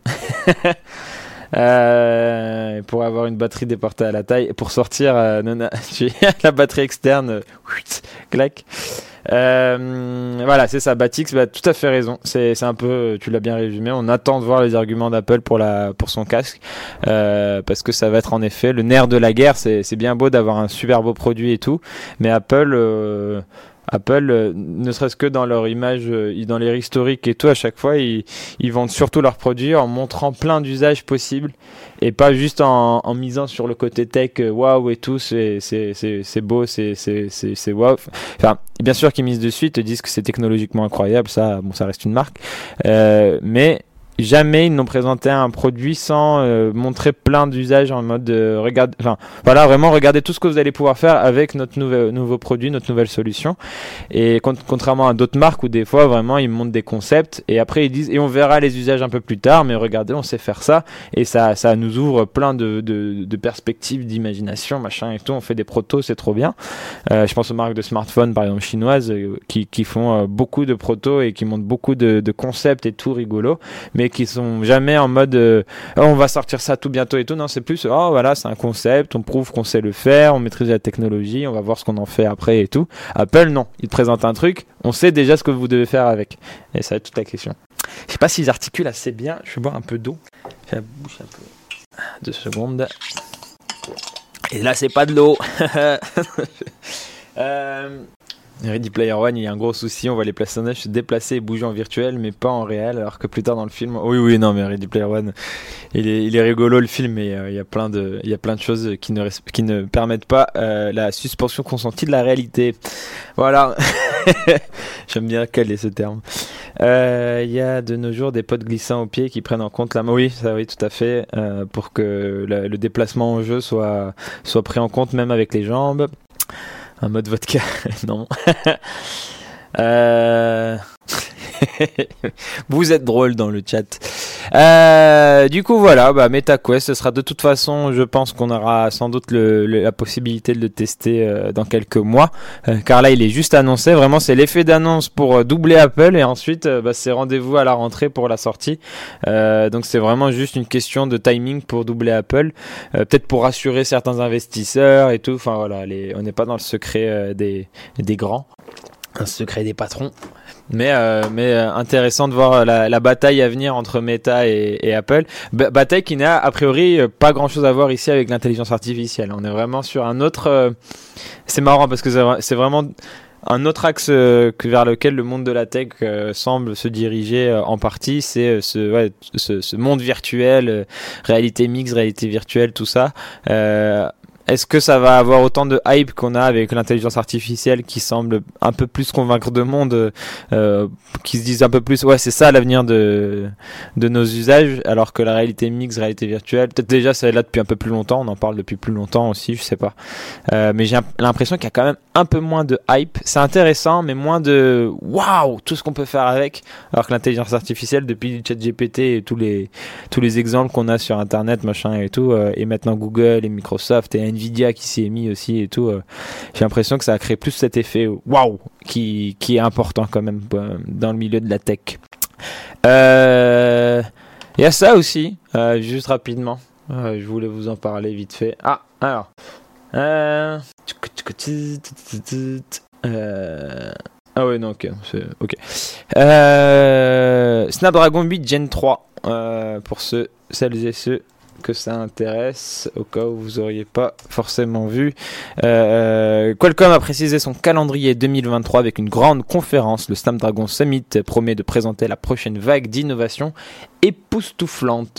Euh, pour avoir une batterie déportée à la taille, et pour sortir, euh, non, non, la batterie externe, euh, clac. Euh, voilà, c'est ça. Batix, bah, tout à fait raison. C'est, c'est un peu, tu l'as bien résumé. On attend de voir les arguments d'Apple pour la, pour son casque, euh, parce que ça va être en effet le nerf de la guerre. C'est, c'est bien beau d'avoir un super beau produit et tout, mais Apple. Euh, Apple, euh, ne serait-ce que dans leur image, euh, dans les historiques et tout, à chaque fois, ils, ils vendent surtout leurs produits en montrant plein d'usages possibles et pas juste en, en misant sur le côté tech, waouh wow, et tout, c'est, c'est, c'est, c'est beau, c'est, c'est, c'est, c'est waouh. Enfin, bien sûr qu'ils misent dessus, ils te disent que c'est technologiquement incroyable, ça, bon, ça reste une marque, euh, mais jamais ils n'ont présenté un produit sans euh, montrer plein d'usages en mode euh, regarde, enfin voilà, vraiment regardez tout ce que vous allez pouvoir faire avec notre nouvel, nouveau produit, notre nouvelle solution. Et con- contrairement à d'autres marques où des fois vraiment ils montrent des concepts et après ils disent et on verra les usages un peu plus tard, mais regardez, on sait faire ça et ça, ça nous ouvre plein de, de, de perspectives, d'imagination, machin et tout. On fait des protos, c'est trop bien. Euh, je pense aux marques de smartphones par exemple chinoises euh, qui, qui font euh, beaucoup de protos et qui montrent beaucoup de, de concepts et tout rigolo, mais qui sont jamais en mode euh, oh, on va sortir ça tout bientôt et tout. Non, c'est plus oh voilà, c'est un concept, on prouve qu'on sait le faire, on maîtrise la technologie, on va voir ce qu'on en fait après et tout. Apple, non, ils te présentent un truc, on sait déjà ce que vous devez faire avec. Et ça va être toute la question. Je sais pas s'ils articulent assez bien. Je vais boire un peu d'eau. J'ai la bouche un peu. Deux secondes. Et là, c'est pas de l'eau. euh... Ready Player One, il y a un gros souci, on voit les personnages se déplacer et bouger en virtuel mais pas en réel, alors que plus tard dans le film, oui oui non mais Ready Player One, il est, il est rigolo le film, mais euh, il y a plein de, il y a plein de choses qui ne, qui ne permettent pas euh, la suspension consentie de la réalité. Voilà, j'aime bien caler ce terme. Euh, il y a de nos jours des pods glissants au pied qui prennent en compte la, oui ça oui tout à fait, euh, pour que la, le déplacement au jeu soit, soit pris en compte même avec les jambes. Un mode vodka, non. euh... Vous êtes drôle dans le chat. Euh, du coup, voilà, bah, MetaQuest, ce sera de toute façon, je pense qu'on aura sans doute le, le, la possibilité de le tester euh, dans quelques mois, euh, car là, il est juste annoncé. Vraiment, c'est l'effet d'annonce pour euh, doubler Apple, et ensuite, euh, bah, c'est rendez-vous à la rentrée pour la sortie. Euh, donc, c'est vraiment juste une question de timing pour doubler Apple, euh, peut-être pour rassurer certains investisseurs et tout. Enfin voilà, les, on n'est pas dans le secret euh, des, des grands, un secret des patrons. Mais, euh, mais euh, intéressant de voir la, la bataille à venir entre Meta et, et Apple. B- bataille qui n'a a priori pas grand chose à voir ici avec l'intelligence artificielle. On est vraiment sur un autre... Euh, c'est marrant parce que c'est, c'est vraiment un autre axe euh, que vers lequel le monde de la tech euh, semble se diriger euh, en partie. C'est euh, ce, ouais, ce, ce monde virtuel, euh, réalité mixte, réalité virtuelle, tout ça. Euh, est-ce que ça va avoir autant de hype qu'on a avec l'intelligence artificielle qui semble un peu plus convaincre de monde, euh, qui se disent un peu plus ouais c'est ça l'avenir de de nos usages, alors que la réalité mixte, réalité virtuelle, peut-être déjà ça est là depuis un peu plus longtemps, on en parle depuis plus longtemps aussi, je sais pas. Euh, mais j'ai l'impression qu'il y a quand même un peu moins de hype. C'est intéressant, mais moins de waouh tout ce qu'on peut faire avec, alors que l'intelligence artificielle depuis ChatGPT et tous les tous les exemples qu'on a sur internet machin et tout, euh, et maintenant Google et Microsoft et Nvidia qui s'y est mis aussi et tout, euh, j'ai l'impression que ça a créé plus cet effet waouh qui qui est important quand même euh, dans le milieu de la tech. Euh, il y a ça aussi, euh, juste rapidement, euh, je voulais vous en parler vite fait. Ah alors euh... Euh... Ah ouais non ok, c'est... ok. Euh... Snapdragon huit Gen trois, euh, pour ceux, celles et ceux que ça intéresse, au cas où vous auriez pas forcément vu. Euh, Qualcomm a précisé son calendrier deux mille vingt-trois avec une grande conférence. Le Snapdragon Summit promet de présenter la prochaine vague d'innovation époustouflante.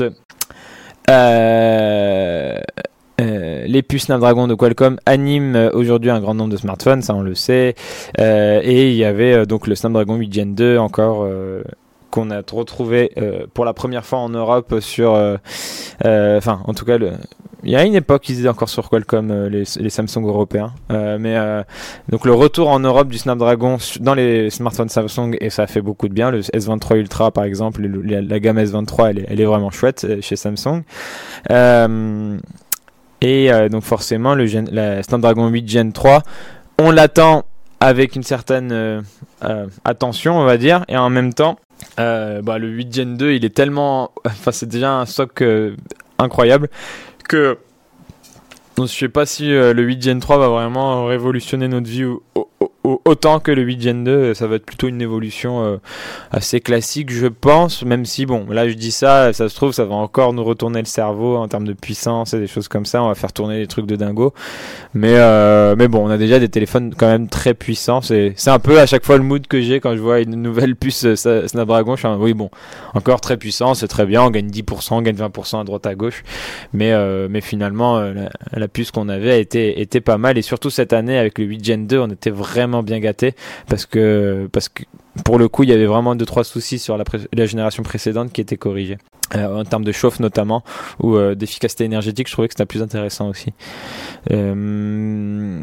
Euh... Euh, les puces Snapdragon de Qualcomm animent aujourd'hui un grand nombre de smartphones, ça on le sait, euh, et il y avait euh, donc le Snapdragon huit Gen deux encore euh, qu'on a retrouvé euh, pour la première fois en Europe sur enfin euh, euh, en tout cas le il y a une époque ils étaient encore sur Qualcomm, euh, les, les Samsung européens, euh, mais euh, donc le retour en Europe du Snapdragon dans les smartphones Samsung, et ça fait beaucoup de bien. Le S vingt-trois Ultra par exemple, le, la, la gamme S vingt-trois elle est, elle est vraiment chouette euh, chez Samsung. Euh, Et euh, donc forcément, le Gen, la Snapdragon huit Gen trois, on l'attend avec une certaine euh, euh, attention, on va dire. Et en même temps, euh, bah, le huit Gen deux, il est tellement... Enfin, c'est déjà un stock euh, incroyable que... Donc, je sais pas si euh, le huit Gen trois va vraiment révolutionner notre vie au, au, au, autant que le huit Gen deux. Ça va être plutôt une évolution euh, assez classique, je pense, même si, bon, là je dis ça, ça se trouve, ça va encore nous retourner le cerveau en termes de puissance et des choses comme ça. On va faire tourner des trucs de dingo. Mais, euh, mais bon, on a déjà des téléphones quand même très puissants. C'est, c'est un peu à chaque fois le mood que j'ai quand je vois une nouvelle puce euh, Snapdragon. Je suis un, oui, bon, encore très puissant, c'est très bien. On gagne dix pour cent, on gagne vingt pour cent à droite à gauche. Mais, euh, mais finalement, euh, la, la puce qu'on avait était, était pas mal. Et surtout cette année, avec le huit Gen deux, on était vraiment bien gâtés parce que, parce que pour le coup, il y avait vraiment deux trois soucis sur la, pré- la génération précédente qui étaient corrigés. Euh, en termes de chauffe notamment, ou euh, d'efficacité énergétique, je trouvais que c'était plus intéressant aussi. Euh...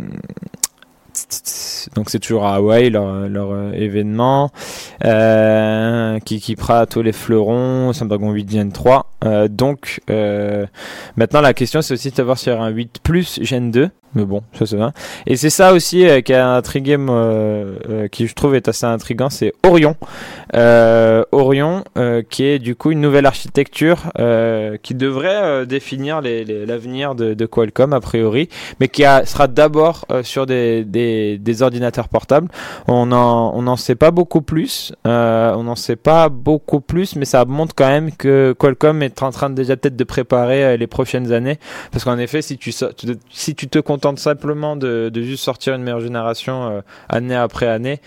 Donc c'est toujours à Hawaï leur, leur euh, événement euh, qui keepera tous les fleurons, Snapdragon huit Gen trois. Euh, donc euh, maintenant la question c'est aussi de savoir s'il y aura un huit Plus Gen deux. Mais bon, ça c'est bien. Et c'est ça aussi euh, qui a intrigué, euh, euh, qui je trouve est assez intriguant, c'est Orion. Euh, Orion, euh, qui est du coup une nouvelle architecture euh, qui devrait euh, définir les, les, l'avenir de, de Qualcomm a priori, mais qui a, sera d'abord euh, sur des, des, des ordinateurs portables. On en, on en sait pas beaucoup plus. Euh, on n'en sait pas beaucoup plus, mais ça montre quand même que Qualcomm est en train de, déjà peut-être de préparer euh, les prochaines années, parce qu'en effet, si tu, si tu te contentes simplement de, de juste sortir une meilleure génération euh, année après année,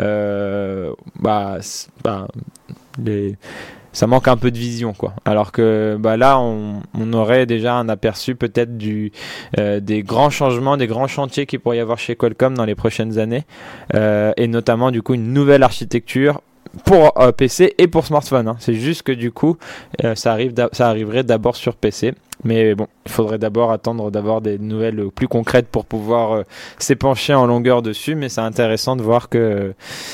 euh, bah, bah les, ça manque un peu de vision quoi. Alors que bah là on, on aurait déjà un aperçu peut-être du euh, des grands changements, des grands chantiers qu'il pourrait y avoir chez Qualcomm dans les prochaines années, euh, et notamment du coup une nouvelle architecture pour euh, P C et pour smartphone, hein. C'est juste que du coup euh, ça arrive ça arriverait d'abord sur P C. Mais bon, il faudrait d'abord attendre d'avoir des nouvelles plus concrètes pour pouvoir euh, s'épancher en longueur dessus. Mais c'est intéressant de voir que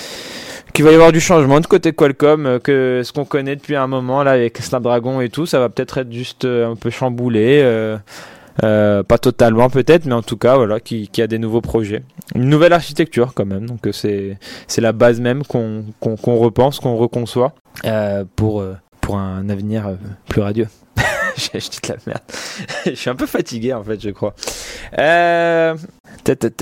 qu'il va y avoir du changement de côté Qualcomm, euh, que ce qu'on connaît depuis un moment là avec Snapdragon et tout, ça va peut-être être juste euh, un peu chamboulé, euh, euh, pas totalement peut-être, mais en tout cas voilà, qui qui a des nouveaux projets, une nouvelle architecture quand même. Donc euh, c'est c'est la base même qu'on qu'on, qu'on repense, qu'on reconçoit euh, pour euh, pour un avenir euh, plus radieux. J'ai acheté de la merde. Je suis un peu fatigué en fait, je crois. Euh... Tête,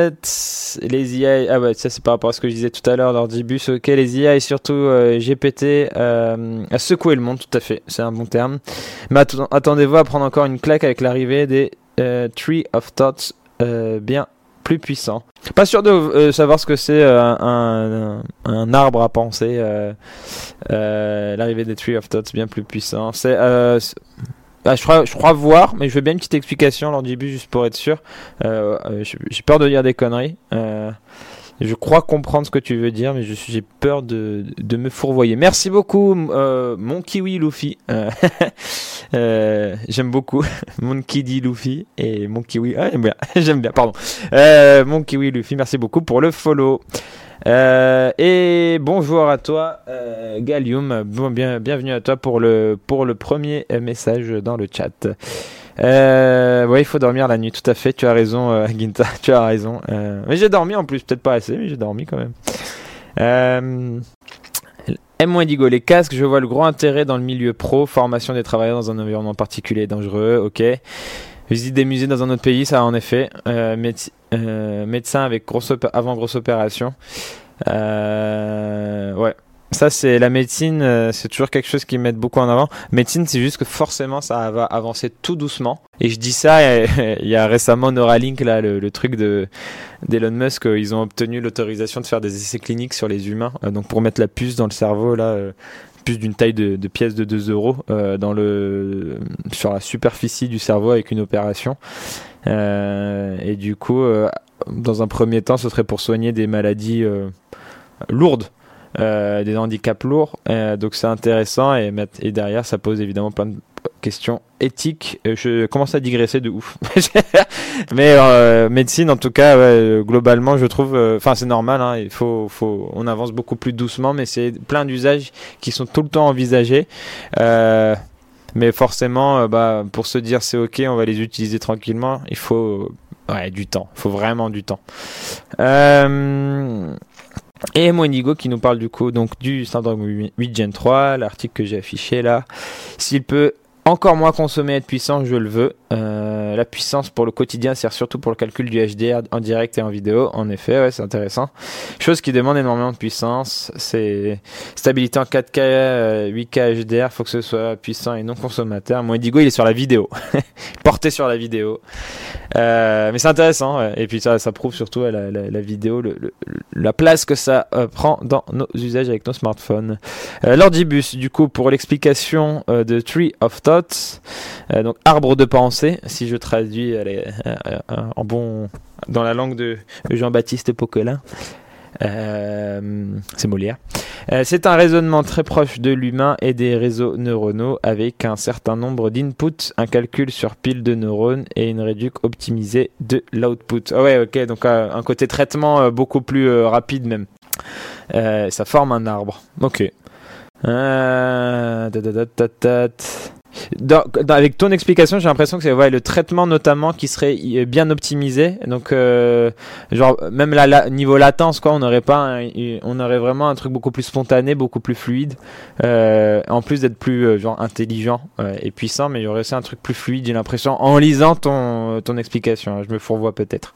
tête. Les I A. Ah ouais, ça c'est par rapport à ce que je disais tout à l'heure, l'ordibus. Ok, les I A et surtout euh, G P T euh, a secoué le monde, tout à fait. C'est un bon terme. Mais att- attendez-vous à prendre encore une claque avec l'arrivée des euh, Tree of Thoughts euh, bien plus puissants. Pas sûr de euh, savoir ce que c'est euh, un, un, un arbre à penser. Euh, euh, l'arrivée des Tree of Thoughts bien plus puissants. C'est, euh, c'est Ah, je crois, je crois voir, mais je veux bien une petite explication lors du début juste pour être sûr. Euh, euh, j'ai peur de dire des conneries. Euh, je crois comprendre ce que tu veux dire, mais je suis, j'ai peur de, de me fourvoyer. Merci beaucoup, euh, mon kiwi Luffy. Euh, euh, j'aime beaucoup mon kiwi Luffy et mon kiwi. Ah, j'aime bien, j'aime bien. Pardon. Euh, mon kiwi Luffy. Merci beaucoup pour le follow. Euh, et bonjour à toi, euh, Gallium. Bon, bien, bienvenue à toi pour le pour le premier message dans le chat. Euh, ouais, il faut dormir la nuit, tout à fait. Tu as raison, euh, Ginta. Tu as raison. Euh, mais j'ai dormi en plus, peut-être pas assez, mais j'ai dormi quand même. Euh, M. Indigo, les casques, je vois le gros intérêt dans le milieu pro. Formation des travailleurs dans un environnement particulier et dangereux. Ok. Visite des musées dans un autre pays, ça en effet. Euh, méde- euh, médecin avec grosse opé- avant grosse opération. Euh, ouais. Ça, c'est la médecine, euh, c'est toujours quelque chose qui met beaucoup en avant. Médecine, c'est juste que forcément, ça va avancer tout doucement. Et je dis ça, il y a récemment Neuralink, là, le, le truc de d'Elon Musk, euh, ils ont obtenu l'autorisation de faire des essais cliniques sur les humains. Euh, donc pour mettre la puce dans le cerveau, là. Euh, plus d'une taille de, de pièce de deux euros euh, dans le, sur la superficie du cerveau avec une opération. Euh, et du coup, euh, dans un premier temps, ce serait pour soigner des maladies euh, lourdes, euh, des handicaps lourds. Euh, donc c'est intéressant et, et derrière, ça pose évidemment plein de questions éthiques. Je commence à digresser de ouf. Mais euh, médecine, en tout cas, ouais, globalement, je trouve, enfin, euh, c'est normal. Hein, il faut, faut, on avance beaucoup plus doucement, mais c'est plein d'usages qui sont tout le temps envisagés. Euh, mais forcément, euh, bah, pour se dire c'est ok, on va les utiliser tranquillement, il faut, ouais, du temps. Il faut vraiment du temps. Euh, Et Mo Indigo qui nous parle du coup donc du Snapdragon huit Gen trois, l'article que j'ai affiché là. S'il peut encore moins consommer, être puissant, je le veux. Euh, la puissance pour le quotidien sert surtout pour le calcul du H D R en direct et en vidéo. En effet, ouais, c'est intéressant. Chose qui demande énormément de puissance. C'est stabilité en quatre K, euh, huit K H D R. Faut que ce soit puissant et non consommateur. Mon Indigo, il est sur la vidéo, porté sur la vidéo. Euh, mais c'est intéressant. Ouais. Et puis ça, ça prouve surtout la, la, la vidéo, le, le, la place que ça euh, prend dans nos usages avec nos smartphones. Euh, L'Ordibus, du coup, pour l'explication euh, de Tree of Thoughts, euh, donc arbre de pensée. Si je traduis allez, euh, euh, en bon dans la langue de Jean-Baptiste Poquelin, euh, c'est Molière. Euh, c'est un raisonnement très proche de l'humain et des réseaux neuronaux avec un certain nombre d'inputs, un calcul sur pile de neurones et une réduction optimisée de l'output. Ah ouais, ok, donc euh, un côté traitement euh, beaucoup plus euh, rapide même. Euh, ça forme un arbre. Ok. Euh, Dans, dans, avec ton explication, j'ai l'impression que c'est ouais, le traitement notamment qui serait bien optimisé. Donc, euh, genre même là, là, niveau latence, quoi, on n'aurait pas, un, on aurait vraiment un truc beaucoup plus spontané, beaucoup plus fluide. Euh, en plus d'être plus euh, genre intelligent euh, et puissant, mais il y aurait aussi un truc plus fluide. J'ai l'impression en lisant ton ton explication. Je me fourvoie peut-être.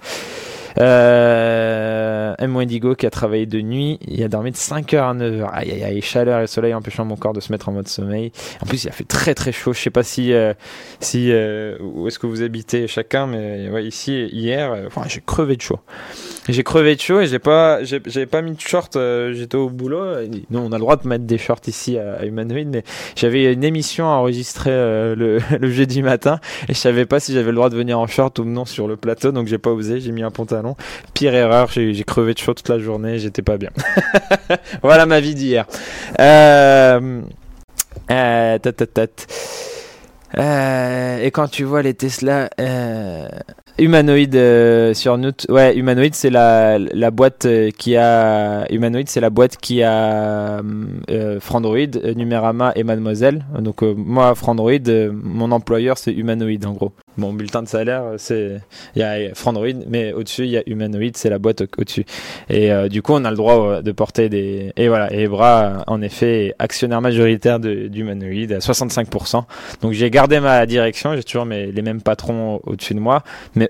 Euh, M. Indigo qui a travaillé de nuit, il a dormi de cinq heures à neuf heures. Aïe aïe aïe, chaleur et soleil empêchant mon corps de se mettre en mode sommeil. En plus, il a fait très très chaud. Je sais pas si, euh, si euh, où est-ce que vous habitez chacun, mais ouais, ici hier, euh, enfin, j'ai crevé de chaud. J'ai crevé de chaud et j'ai pas, j'ai, j'avais pas mis de short. Euh, j'étais au boulot. Et, non, on a le droit de mettre des shorts ici à, à Humanoid, mais j'avais une émission à enregistrer euh, le, le jeudi matin et je savais pas si j'avais le droit de venir en short ou non sur le plateau, donc j'ai pas osé. J'ai mis un pantalon. Pire erreur, j'ai, j'ai crevé de chaud toute la journée, j'étais pas bien. Voilà ma vie d'hier. Euh, euh, tat, tat, tat. Euh, et quand tu vois les Tesla euh, Humanoid euh, sur Note, ouais, Humanoid c'est la la boîte euh, qui a Humanoid c'est la boîte qui a euh, Frandroid, euh, Numérama et Mademoiselle. Donc euh, moi Frandroid, euh, mon employeur c'est Humanoid en gros. Mon bulletin de salaire c'est il y a Frandroid, mais au-dessus il y a Humanoid, c'est la boîte au- au-dessus. Et euh, du coup on a le droit euh, de porter des et voilà. Et Ebra en effet est actionnaire majoritaire de d'Humanoid à soixante-cinq pour cent. Donc j'ai gardé ma direction, j'ai toujours mes, les mêmes patrons au-dessus de moi, mais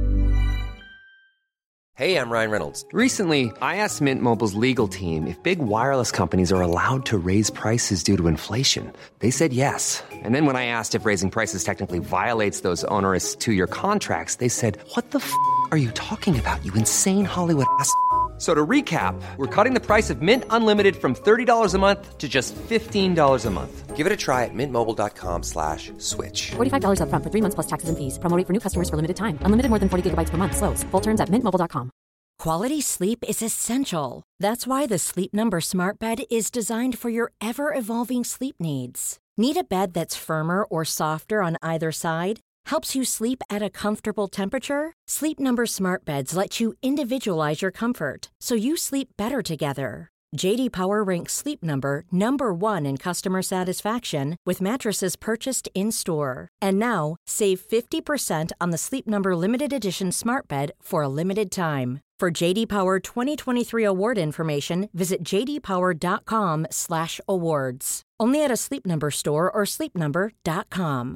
Hey, I'm Ryan Reynolds. Recently, I asked Mint Mobile's legal team if big wireless companies are allowed to raise prices due to inflation. They said yes. And then when I asked if raising prices technically violates those onerous two-year contracts, they said, "What the f*** are you talking about, you insane Hollywood ass f- So to recap, we're cutting the price of Mint Unlimited from thirty dollars a month to just fifteen dollars a month. Give it a try at mintmobile.com slash switch. forty-five dollars up front for three months plus taxes and fees. Promo rate for new customers for limited time. Unlimited more than forty gigabytes per month. Slows full terms at mint mobile dot com. Quality sleep is essential. That's why the Sleep Number Smart Bed is designed for your ever-evolving sleep needs. Need a bed that's firmer or softer on either side? Helps you sleep at a comfortable temperature? Sleep Number Smart Beds let you individualize your comfort, so you sleep better together. J D Power ranks Sleep Number number one in customer satisfaction with mattresses purchased in-store. And now, save fifty percent on the Sleep Number Limited Edition Smart Bed for a limited time. For J D Power twenty twenty-three award information, visit j d power dot com slash awards. Only at a Sleep Number store or sleep number dot com.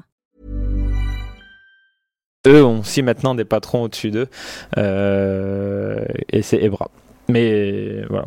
Eux ont aussi maintenant des patrons au-dessus d'eux, euh, et c'est Ebra. Mais voilà.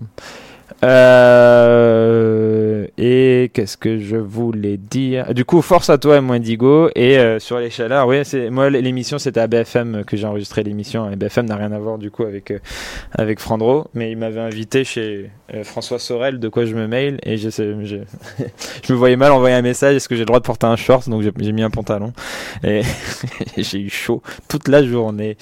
Euh, et qu'est-ce que je voulais dire? Du coup, force à toi, Indigo. Et euh, sur les chaleurs, oui, c'est moi l'émission, c'était à B F M que j'ai enregistré l'émission. Et B F M n'a rien à voir du coup avec euh, avec Frandro, mais il m'avait invité chez euh, François Sorel, de quoi je me mail, et je sais, je, je me voyais mal envoyer un message. Est-ce que j'ai le droit de porter un short? Donc j'ai, j'ai mis un pantalon et j'ai eu chaud toute la journée.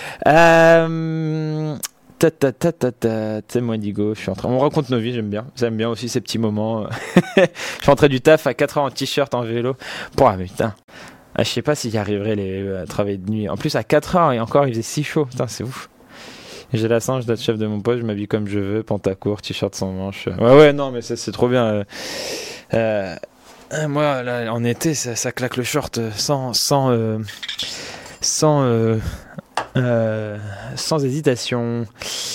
Euh, Ta ta ta ta ta, c'est moi Digo, je suis en train, on raconte nos vies, j'aime bien, j'aime bien aussi ces petits moments. Je suis rentré du taf à quatre heures en t-shirt, en vélo. Pouah, putain, ah, je sais pas si j'y arriverai les, à travailler de nuit. En plus à quatre heures et encore il faisait si chaud, putain c'est ouf. J'ai la chance d'être chef de mon poste, je m'habille comme je veux, pantacourt, t-shirt sans manches. Ouais ouais non mais c'est, c'est trop bien. Euh, euh, moi là en été ça, ça claque le short sans sans euh, sans euh, Euh, sans hésitation.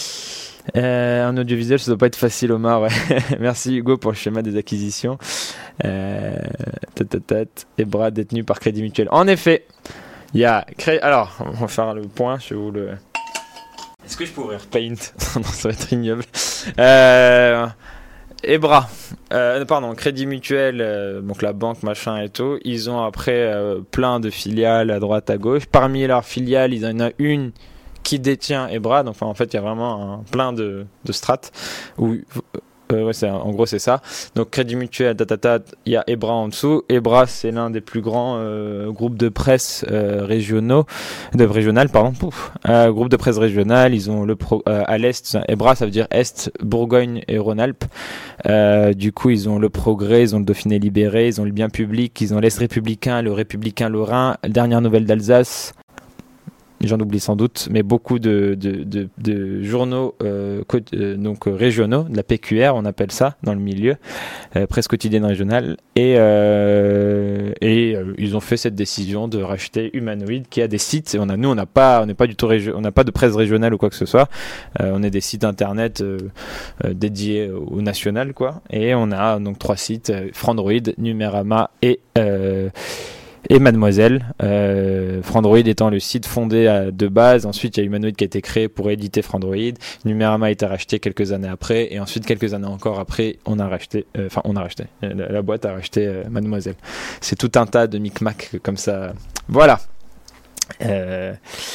Euh, un audiovisuel, ça doit pas être facile, Omar. Ouais. Merci Hugo pour le schéma des acquisitions. Euh, tatatat, et bras détenus par Crédit Mutuel. En effet, il y a. Cré... Alors, on va faire le point. Je vais vous le. Est-ce que je peux ouvrir Paint? Non, ça va être ignoble. Euh. Ebra, euh, pardon, Crédit Mutuel, euh, donc la banque, machin et tout, ils ont après euh, plein de filiales à droite, à gauche. Parmi leurs filiales, il y en a une qui détient Ebra, donc en fait, il y a vraiment un, plein de, de strates où Euh, ouais, c'est, en gros, c'est ça. Donc, Crédit Mutuel, tatata, il y a Ebra en dessous. Ebra, c'est l'un des plus grands euh, groupes de presse euh, régionaux, de régional, pardon. Pouf, euh, groupe de presse régional. Ils ont le pro, euh, à l'est. Ebra, ça veut dire Est, Bourgogne et Rhône-Alpes. Euh, du coup, ils ont le Progrès, ils ont le Dauphiné Libéré, ils ont le Bien Public, ils ont l'Est Républicain, le Républicain Lorrain, Dernière Nouvelle d'Alsace. J'en oublie sans doute, mais beaucoup de, de, de, de journaux euh, co- euh, donc euh, régionaux, de la P Q R, on appelle ça dans le milieu, euh, presse quotidienne régionale, et, euh, et euh, ils ont fait cette décision de racheter Humanoid, qui a des sites. Et on a, nous, on n'a pas, on n'est pas du tout régio- on n'a pas de presse régionale ou quoi que ce soit. Euh, on est des sites internet euh, euh, dédiés au national, quoi. Et on a donc trois sites euh, Frandroid, Numérama et euh, et Mademoiselle, euh, Frandroid étant le site fondé à, de base. Ensuite, il y a Humanoid qui a été créé pour éditer Frandroid. Numérama a été racheté quelques années après, et ensuite quelques années encore après, on a racheté, enfin euh, on a racheté, la, la boîte a racheté euh, Mademoiselle. C'est tout un tas de micmac comme ça. Voilà. Euh...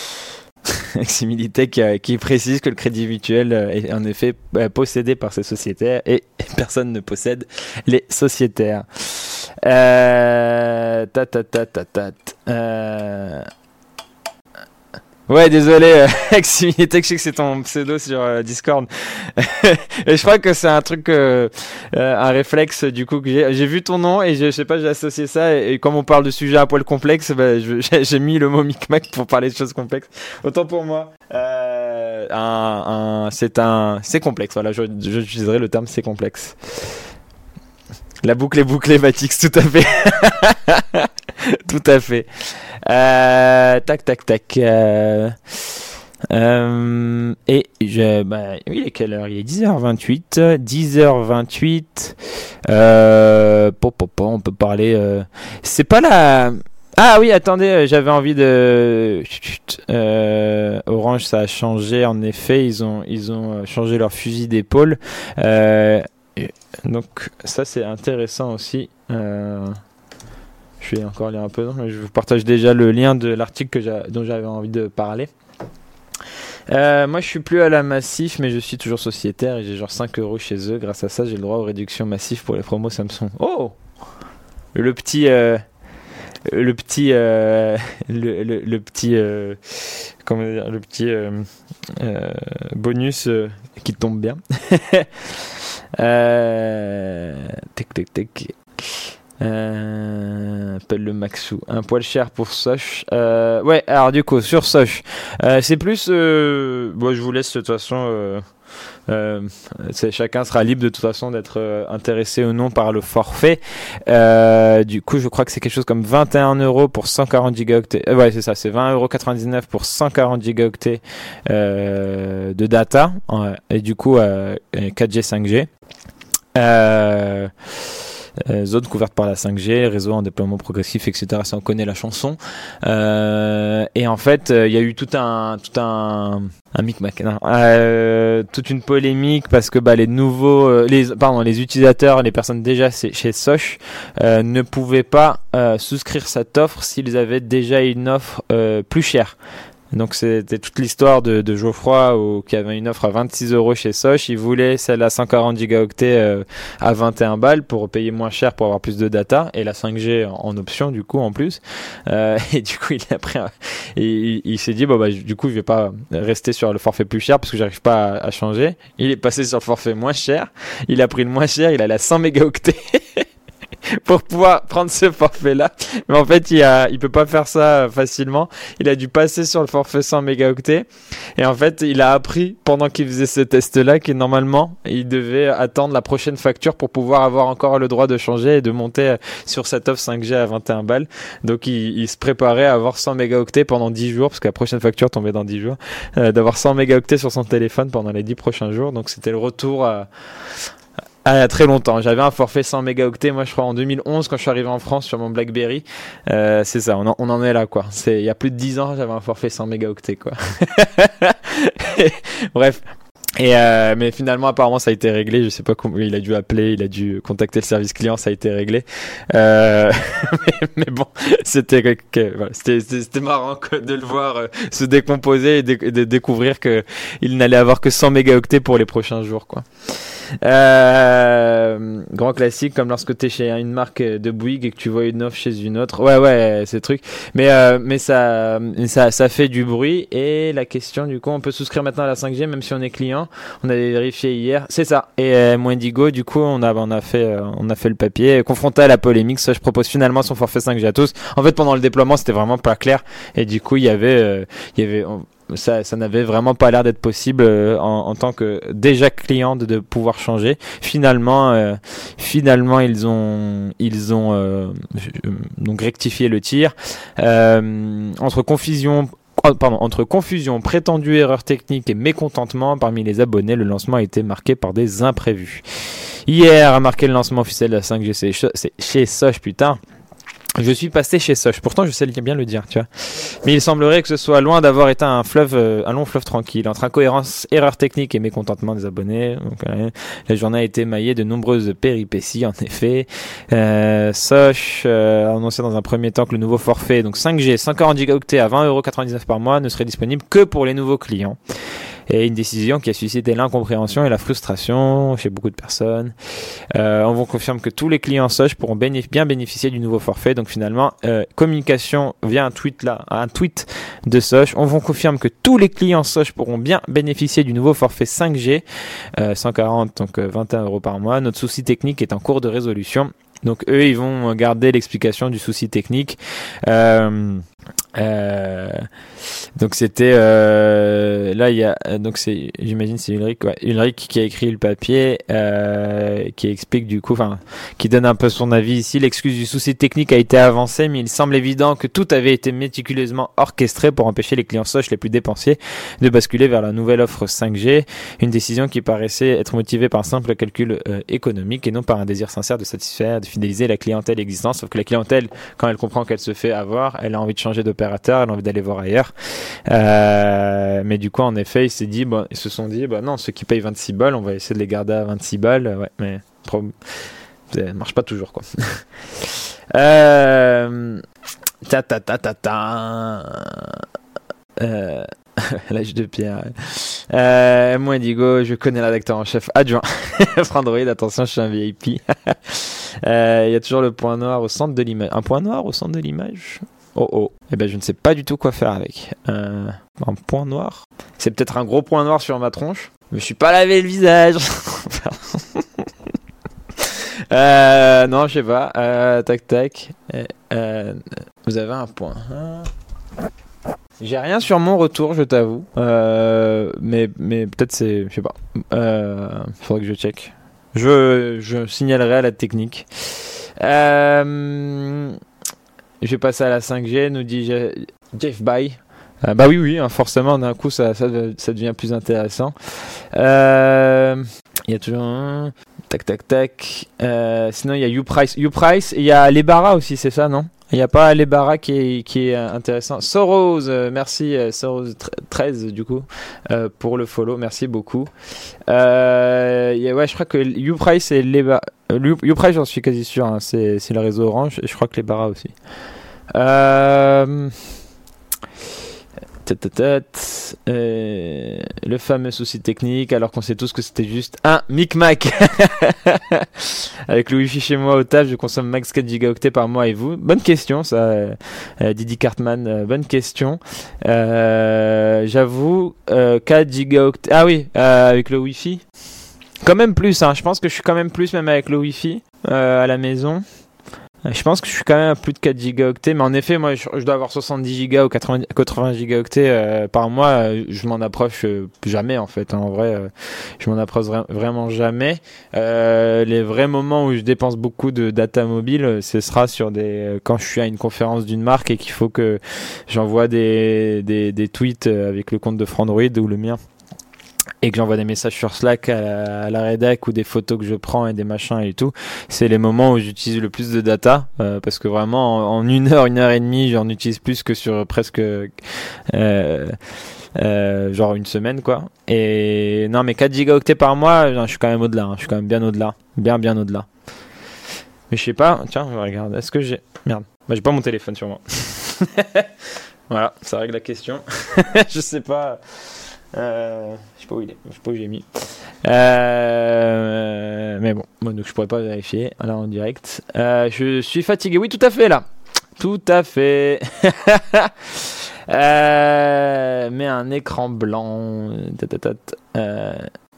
Similitech qui, qui précise que le Crédit Mutuel est en effet possédé par ses sociétaires et personne ne possède les sociétaires. Euh... Ta ta ta ta ta. Euh... Ouais, désolé, Similitech, je sais que c'est ton pseudo sur euh, Discord. Et je crois que c'est un truc, euh, euh, un réflexe du coup que j'ai. J'ai vu ton nom et je, je sais pas, j'ai associé ça. Et, et comme on parle de sujets à poil complexes, bah, je, j'ai, j'ai mis le mot micmac pour parler de choses complexes. Autant pour moi. Euh, un, un, c'est un, c'est complexe. Voilà, je, je utiliserai le terme c'est complexe. La boucle est bouclée, Matix, tout à fait. Tout à fait. Euh, tac, tac, tac. Euh, euh, et je, bah, oui, il est quelle heure? Il est dix heures vingt-huit. dix heures vingt-huit. Euh, po, po, po, on peut parler. Euh, c'est pas la. Ah oui, attendez, j'avais envie de. Euh, Orange, ça a changé. En effet, ils ont, ils ont changé leur fusil d'épaule. Euh, donc, ça, c'est intéressant aussi. Euh, Je vais encore lire un peu, mais je vous partage déjà le lien de l'article que j'a, dont j'avais envie de parler. Euh, moi, je suis plus à la Massif, mais je suis toujours sociétaire et j'ai genre cinq euros chez eux. Grâce à ça, j'ai le droit aux réductions massives pour les promos Samsung. Oh, le petit, euh, le petit, euh, le, le, le petit, euh, comment dire, le petit euh, euh, bonus euh, qui tombe bien. euh, tic tic tic. Euh, appelle le Maxou, un poil cher pour Soch. Euh, ouais, alors du coup sur Soch, euh, c'est plus. Euh, bon, je vous laisse de toute façon. Euh, euh, c'est, chacun sera libre de toute façon d'être euh, intéressé ou non par le forfait. Euh, du coup, je crois que c'est quelque chose comme vingt et un euros pour cent quarante gigaoctets. Euh, ouais, c'est ça, c'est vingt euros quatre-vingt-dix-neuf pour cent quarante gigaoctets euh, de data. Ouais, et du coup, euh, quatre G, cinq G. Euh. Euh, zone couverte par la cinq G, réseau en déploiement progressif, et cetera. Ça, on connaît la chanson. Euh, et en fait, il euh, y a eu tout un, tout un, un micmac, non, euh, toute une polémique parce que bah les nouveaux, euh, les, pardon, les utilisateurs, les personnes déjà chez, chez Soch euh, ne pouvaient pas euh, souscrire cette offre s'ils avaient déjà une offre euh, plus chère. Donc c'était toute l'histoire de, de Geoffroy où, qui avait une offre à vingt-six euros chez Soch. Il voulait celle à cent quarante gigaoctets euh, à vingt et un balles pour payer moins cher pour avoir plus de data et la cinq G en, en option du coup en plus. Euh, et du coup il a pris un, il, il s'est dit bon bah du coup je vais pas rester sur le forfait plus cher parce que j'arrive pas à, à changer. Il est passé sur le forfait moins cher. Il a pris le moins cher. Il a la cent mégaoctets. Pour pouvoir prendre ce forfait-là. Mais en fait, il a, il peut pas faire ça facilement. Il a dû passer sur le forfait cent mégaoctets. Et en fait, il a appris pendant qu'il faisait ce test-là que normalement, il devait attendre la prochaine facture pour pouvoir avoir encore le droit de changer et de monter sur cette offre cinq G à vingt et un balles. Donc, il, il se préparait à avoir cent mégaoctets pendant dix jours, parce que la prochaine facture tombait dans dix jours, euh, d'avoir cent mégaoctets sur son téléphone pendant les dix prochains jours. Donc, c'était le retour à, Ah, il y a très longtemps. J'avais un forfait cent mégaoctets, moi je crois en deux mille onze quand je suis arrivé en France sur mon BlackBerry. Euh, c'est ça, on en, on en est là quoi. C'est, il y a plus de dix ans, j'avais un forfait cent mégaoctets quoi. Bref. Et euh, mais finalement apparemment ça a été réglé, je sais pas comment, il a dû appeler, il a dû contacter le service client, ça a été réglé. Euh, mais, mais bon, c'était, que, voilà, c'était c'était c'était marrant quoi, de le voir euh, se décomposer et de, de découvrir que il n'allait avoir que cent mégaoctets pour les prochains jours quoi. Euh, grand classique comme lorsque t'es chez une marque de Bouygues et que tu vois une offre chez une autre. Ouais ouais, c'est truc. Mais euh, mais ça ça ça fait du bruit et la question du coup, on peut souscrire maintenant à la cinq G même si on est client. On avait vérifié hier, c'est ça. Et euh, Moindigo du coup, on a on a fait euh, on a fait le papier confronté à la polémique. Ça, je propose finalement son forfait cinq G à tous. En fait, pendant le déploiement, c'était vraiment pas clair et du coup, il y avait euh, il y avait on, Ça, ça n'avait vraiment pas l'air d'être possible euh, en, en tant que déjà client de, de pouvoir changer. Finalement, euh, finalement ils ont ils ont euh, donc rectifié le tir euh, entre confusion. Pardon, entre confusion, prétendue erreur technique et mécontentement parmi les abonnés, le lancement a été marqué par des imprévus. Hier a marqué le lancement officiel de la cinq G, c'est chez Soch, putain. Je suis passé chez Soch, pourtant je sais bien le dire, tu vois. Mais il semblerait que ce soit loin d'avoir été un fleuve, euh, un long fleuve tranquille, entre incohérence, erreurs techniques et mécontentement des abonnés. Donc, euh, la journée a été émaillée de nombreuses péripéties, en effet. Euh, Soch euh, a annoncé dans un premier temps que le nouveau forfait, donc cinq G, cent quarante gigaoctets à vingt euros quatre-vingt-dix-neuf par mois, ne serait disponible que pour les nouveaux clients. Et une décision qui a suscité l'incompréhension et la frustration chez beaucoup de personnes. Euh, on vous confirme que tous les clients Soch pourront bénéf- bien bénéficier du nouveau forfait. Donc finalement, euh, communication via un tweet là, un tweet de Soch. On vous confirme que tous les clients Soch pourront bien bénéficier du nouveau forfait cinq G, euh, cent quarante donc euh, vingt et un euros par mois. Notre souci technique est en cours de résolution. Donc eux, ils vont garder l'explication du souci technique. Euh, Euh, donc c'était euh, là il y a donc c'est j'imagine c'est Ulrich ouais, Ulrich qui a écrit le papier euh, qui explique du coup enfin qui donne un peu son avis ici. L'excuse du souci technique a été avancée mais il semble évident que tout avait été méticuleusement orchestré pour empêcher les clients Soch les plus dépensiers de basculer vers la nouvelle offre cinq G, une décision qui paraissait être motivée par un simple calcul euh, économique et non par un désir sincère de satisfaire, de fidéliser la clientèle existante. Sauf que la clientèle, quand elle comprend qu'elle se fait avoir, elle a envie de changer d'opérateur, elle a envie d'aller voir ailleurs. Euh, mais du coup, en effet, ils s'est dit, bon, ils se sont dit, bah non, ceux qui payent vingt-six balles, on va essayer de les garder à vingt-six balles. Ouais, mais ça marche pas toujours, quoi. euh, ta ta ta ta ta. Euh, L'âge de pierre. Euh, moi, Indigo, je connais le rédacteur en chef adjoint. Frandroid, attention, je suis un V I P. Il euh, y a toujours le point noir au centre de l'image. Un point noir au centre de l'image? Oh oh. Eh ben, je ne sais pas du tout quoi faire avec. Euh, un point noir? C'est peut-être un gros point noir sur ma tronche. Je me suis pas lavé le visage. euh, non, je sais pas. Euh, tac tac. Euh, vous avez un point. J'ai rien sur mon retour, je t'avoue. Euh, mais mais peut-être c'est, je sais pas. Euh, faudrait que je check. Je je signalerai à la technique. Euh, je vais passer à la cinq G, nous dit Jeff Bay. Euh, bah oui oui, hein, forcément d'un coup ça ça ça devient plus intéressant. Euh, il y a toujours un tac tac tac. Euh, sinon il y a YouPrice, YouPrice et il y a Lebara aussi, c'est ça non? Il n'y a pas Lebara qui est, qui est intéressant. Soros, euh, merci euh, Soros treize du coup euh, pour le follow, merci beaucoup. Euh, y a, ouais, je crois que YouPrice et Lebara, euh, YouPrice j'en suis quasi sûr, hein, c'est, c'est le réseau Orange et je crois que Lebara aussi. Euh, Euh, le fameux souci technique, alors qu'on sait tous que c'était juste un micmac. Avec le wifi chez moi au taf, je consomme max quatre gigaoctets par mois et vous? Bonne question, ça, euh, Didi Cartman, euh, bonne question. Euh, j'avoue, euh, quatre gigaoctets. Ah oui, euh, avec le wifi. Quand même plus, hein. Je pense que je suis quand même plus, même avec le wifi euh, à la maison. Je pense que je suis quand même à plus de quatre gigaoctets, mais en effet, moi, je, je dois avoir soixante-dix gigas ou quatre-vingts gigaoctets euh, par mois. Euh, je m'en approche euh, jamais, en fait. Hein, en vrai, euh, je m'en approche vra- vraiment jamais. Euh, les vrais moments où je dépense beaucoup de data mobile, ce sera sur des quand je suis à une conférence d'une marque et qu'il faut que j'envoie des, des, des tweets avec le compte de Frandroid ou le mien. Et que j'envoie des messages sur Slack à la, à la rédac ou des photos que je prends et des machins et tout, c'est les moments où j'utilise le plus de data euh, parce que vraiment en, en une heure, une heure et demie, j'en utilise plus que sur presque euh, euh, genre une semaine quoi. Et non mais quatre gigaoctets par mois, non, je suis quand même au-delà, hein, je suis quand même bien au-delà, bien bien au-delà. Mais je sais pas, tiens, je regarde, est-ce que j'ai merde, bah j'ai pas mon téléphone sur moi. Voilà, ça règle la question. Je sais pas. Euh, je sais pas où il est, je sais pas où j'ai mis. Euh, mais bon, moi donc je pourrais pas vérifier là en direct. Euh, je suis fatigué, oui tout à fait là, tout à fait. euh, mais un écran blanc. Euh...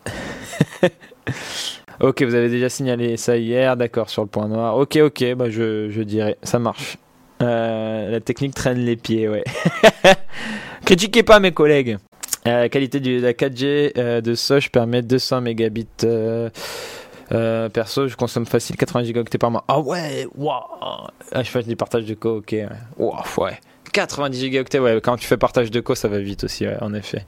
Ok, vous avez déjà signalé ça hier, d'accord sur le point noir. Ok, ok, bah je je dirais, ça marche. Euh, la technique traîne les pieds, ouais. Critiquez pas mes collègues. Euh, la qualité de la quatre G euh, de Soch permet deux cents mégabits euh, euh, perso, je consomme facile quatre-vingts gigaoctets par mois. Ah ouais, waouh. Ah, je fais du partage de co, ok. Wow, ouais. quatre-vingt-dix gigaoctets, ouais. Quand tu fais partage de co, ça va vite aussi, ouais, en effet.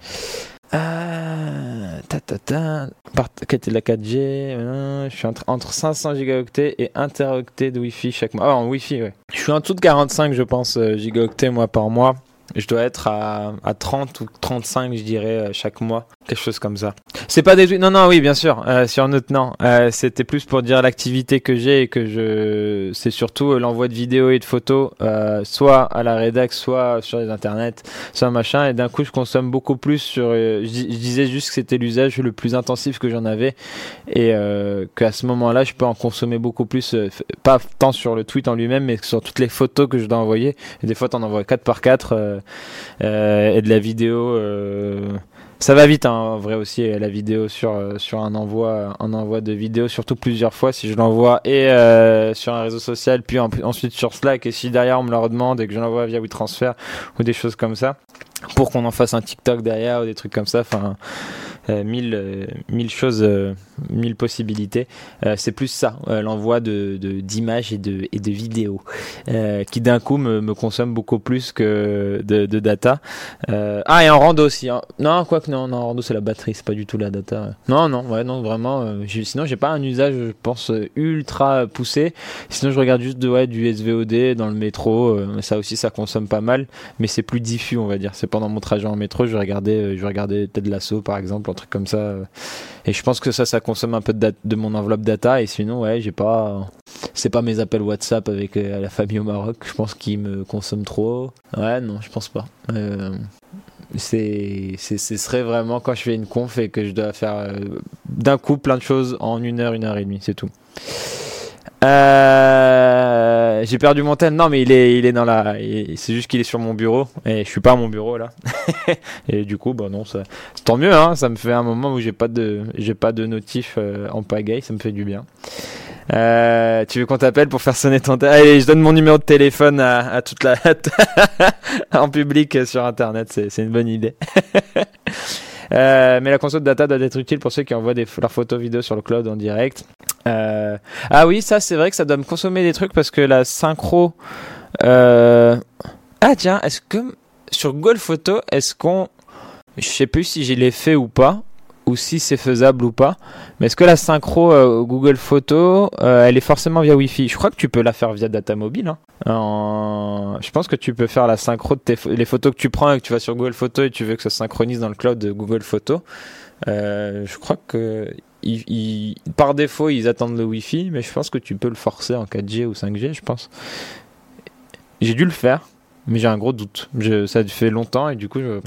Euh, ta ta ta. Part- qualité de la quatre G, euh, je suis entre, entre cinq cents gigaoctets et un téraoctet de Wi-Fi chaque mois. Ah, en Wi-Fi, ouais. Je suis en dessous de quarante-cinq, je pense, euh, gigaoctets moi par mois. Je dois être à, à trente ou trente-cinq, je dirais, chaque mois. Quelque chose comme ça. C'est pas des trucs... Non, non, oui, bien sûr. Euh, sur notre, non. Euh, c'était plus pour dire l'activité que j'ai et que je... C'est surtout l'envoi de vidéos et de photos, euh, soit à la rédac, soit sur les internets, soit machin. Et d'un coup, je consomme beaucoup plus sur... Euh, je, je disais juste que c'était l'usage le plus intensif que j'en avais. Et euh, qu'à ce moment-là, je peux en consommer beaucoup plus. Euh, pas tant sur le tweet en lui-même, mais sur toutes les photos que je dois envoyer. Et des fois, t'en envoies quatre par quatre. Euh, Euh, et de la vidéo euh, ça va vite hein, en vrai aussi la vidéo sur, sur un envoi un envoi de vidéo surtout plusieurs fois si je l'envoie et euh, sur un réseau social puis en, ensuite sur Slack et si derrière on me le redemande et que je l'envoie via WeTransfer ou des choses comme ça pour qu'on en fasse un TikTok derrière ou des trucs comme ça enfin euh, mille, euh, mille choses euh, mille possibilités euh, c'est plus ça euh, l'envoi de, de, d'images et de, et de vidéos euh, qui d'un coup me, me consomme beaucoup plus que de, de data euh, ah et en rando aussi hein. Non quoi que non, non en rando c'est la batterie c'est pas du tout la data non non ouais non vraiment euh, j'ai, sinon j'ai pas un usage je pense ultra poussé sinon je regarde juste de, ouais, du S V O D dans le métro euh, ça aussi ça consomme pas mal mais c'est plus diffus on va dire c'est pendant mon trajet en métro je vais regarder je vais regarder Ted Lasso par exemple un truc comme ça et je pense que ça ça consomme un peu de, date, de mon enveloppe data et sinon ouais j'ai pas c'est pas mes appels WhatsApp avec euh, la famille au Maroc je pense qu'ils me consomment trop ouais non je pense pas euh, c'est, c'est, ce serait vraiment quand je fais une conf et que je dois faire euh, d'un coup plein de choses en une heure, une heure et demie, c'est tout. Euh, j'ai perdu mon tel. Non, mais il est, il est dans la. Il, c'est juste qu'il est sur mon bureau et je suis pas à mon bureau là. Et du coup, bah non, ça, tant mieux. Hein, ça me fait un moment où j'ai pas de, j'ai pas de notif euh, en pagaille. Ça me fait du bien. Euh, tu veux qu'on t'appelle pour faire sonner ton téléphone? Allez, je donne mon numéro de téléphone à, à toute la en public euh, sur internet. C'est, c'est une bonne idée. Euh, mais la console de data doit être utile pour ceux qui envoient des, leurs photos vidéo sur le cloud en direct. Euh, ah oui, ça c'est vrai que ça doit me consommer des trucs parce que la synchro. Euh... Ah tiens, est-ce que sur Google Photos, est-ce qu'on, je sais plus si je l'ai fait ou pas, ou si c'est faisable ou pas, mais est-ce que la synchro euh, Google Photos, euh, elle est forcément via Wi-Fi? Je crois que tu peux la faire via data mobile. Hein. En... Je pense que tu peux faire la synchro de tes pho- les photos que tu prends et que tu vas sur Google Photos et tu veux que ça synchronise dans le cloud de Google Photos. Euh, je crois que ils, ils, par défaut ils attendent le Wi-Fi, mais je pense que tu peux le forcer en quatre G ou cinq G, je pense. J'ai dû le faire, mais j'ai un gros doute. Je, ça fait longtemps et du coup, je...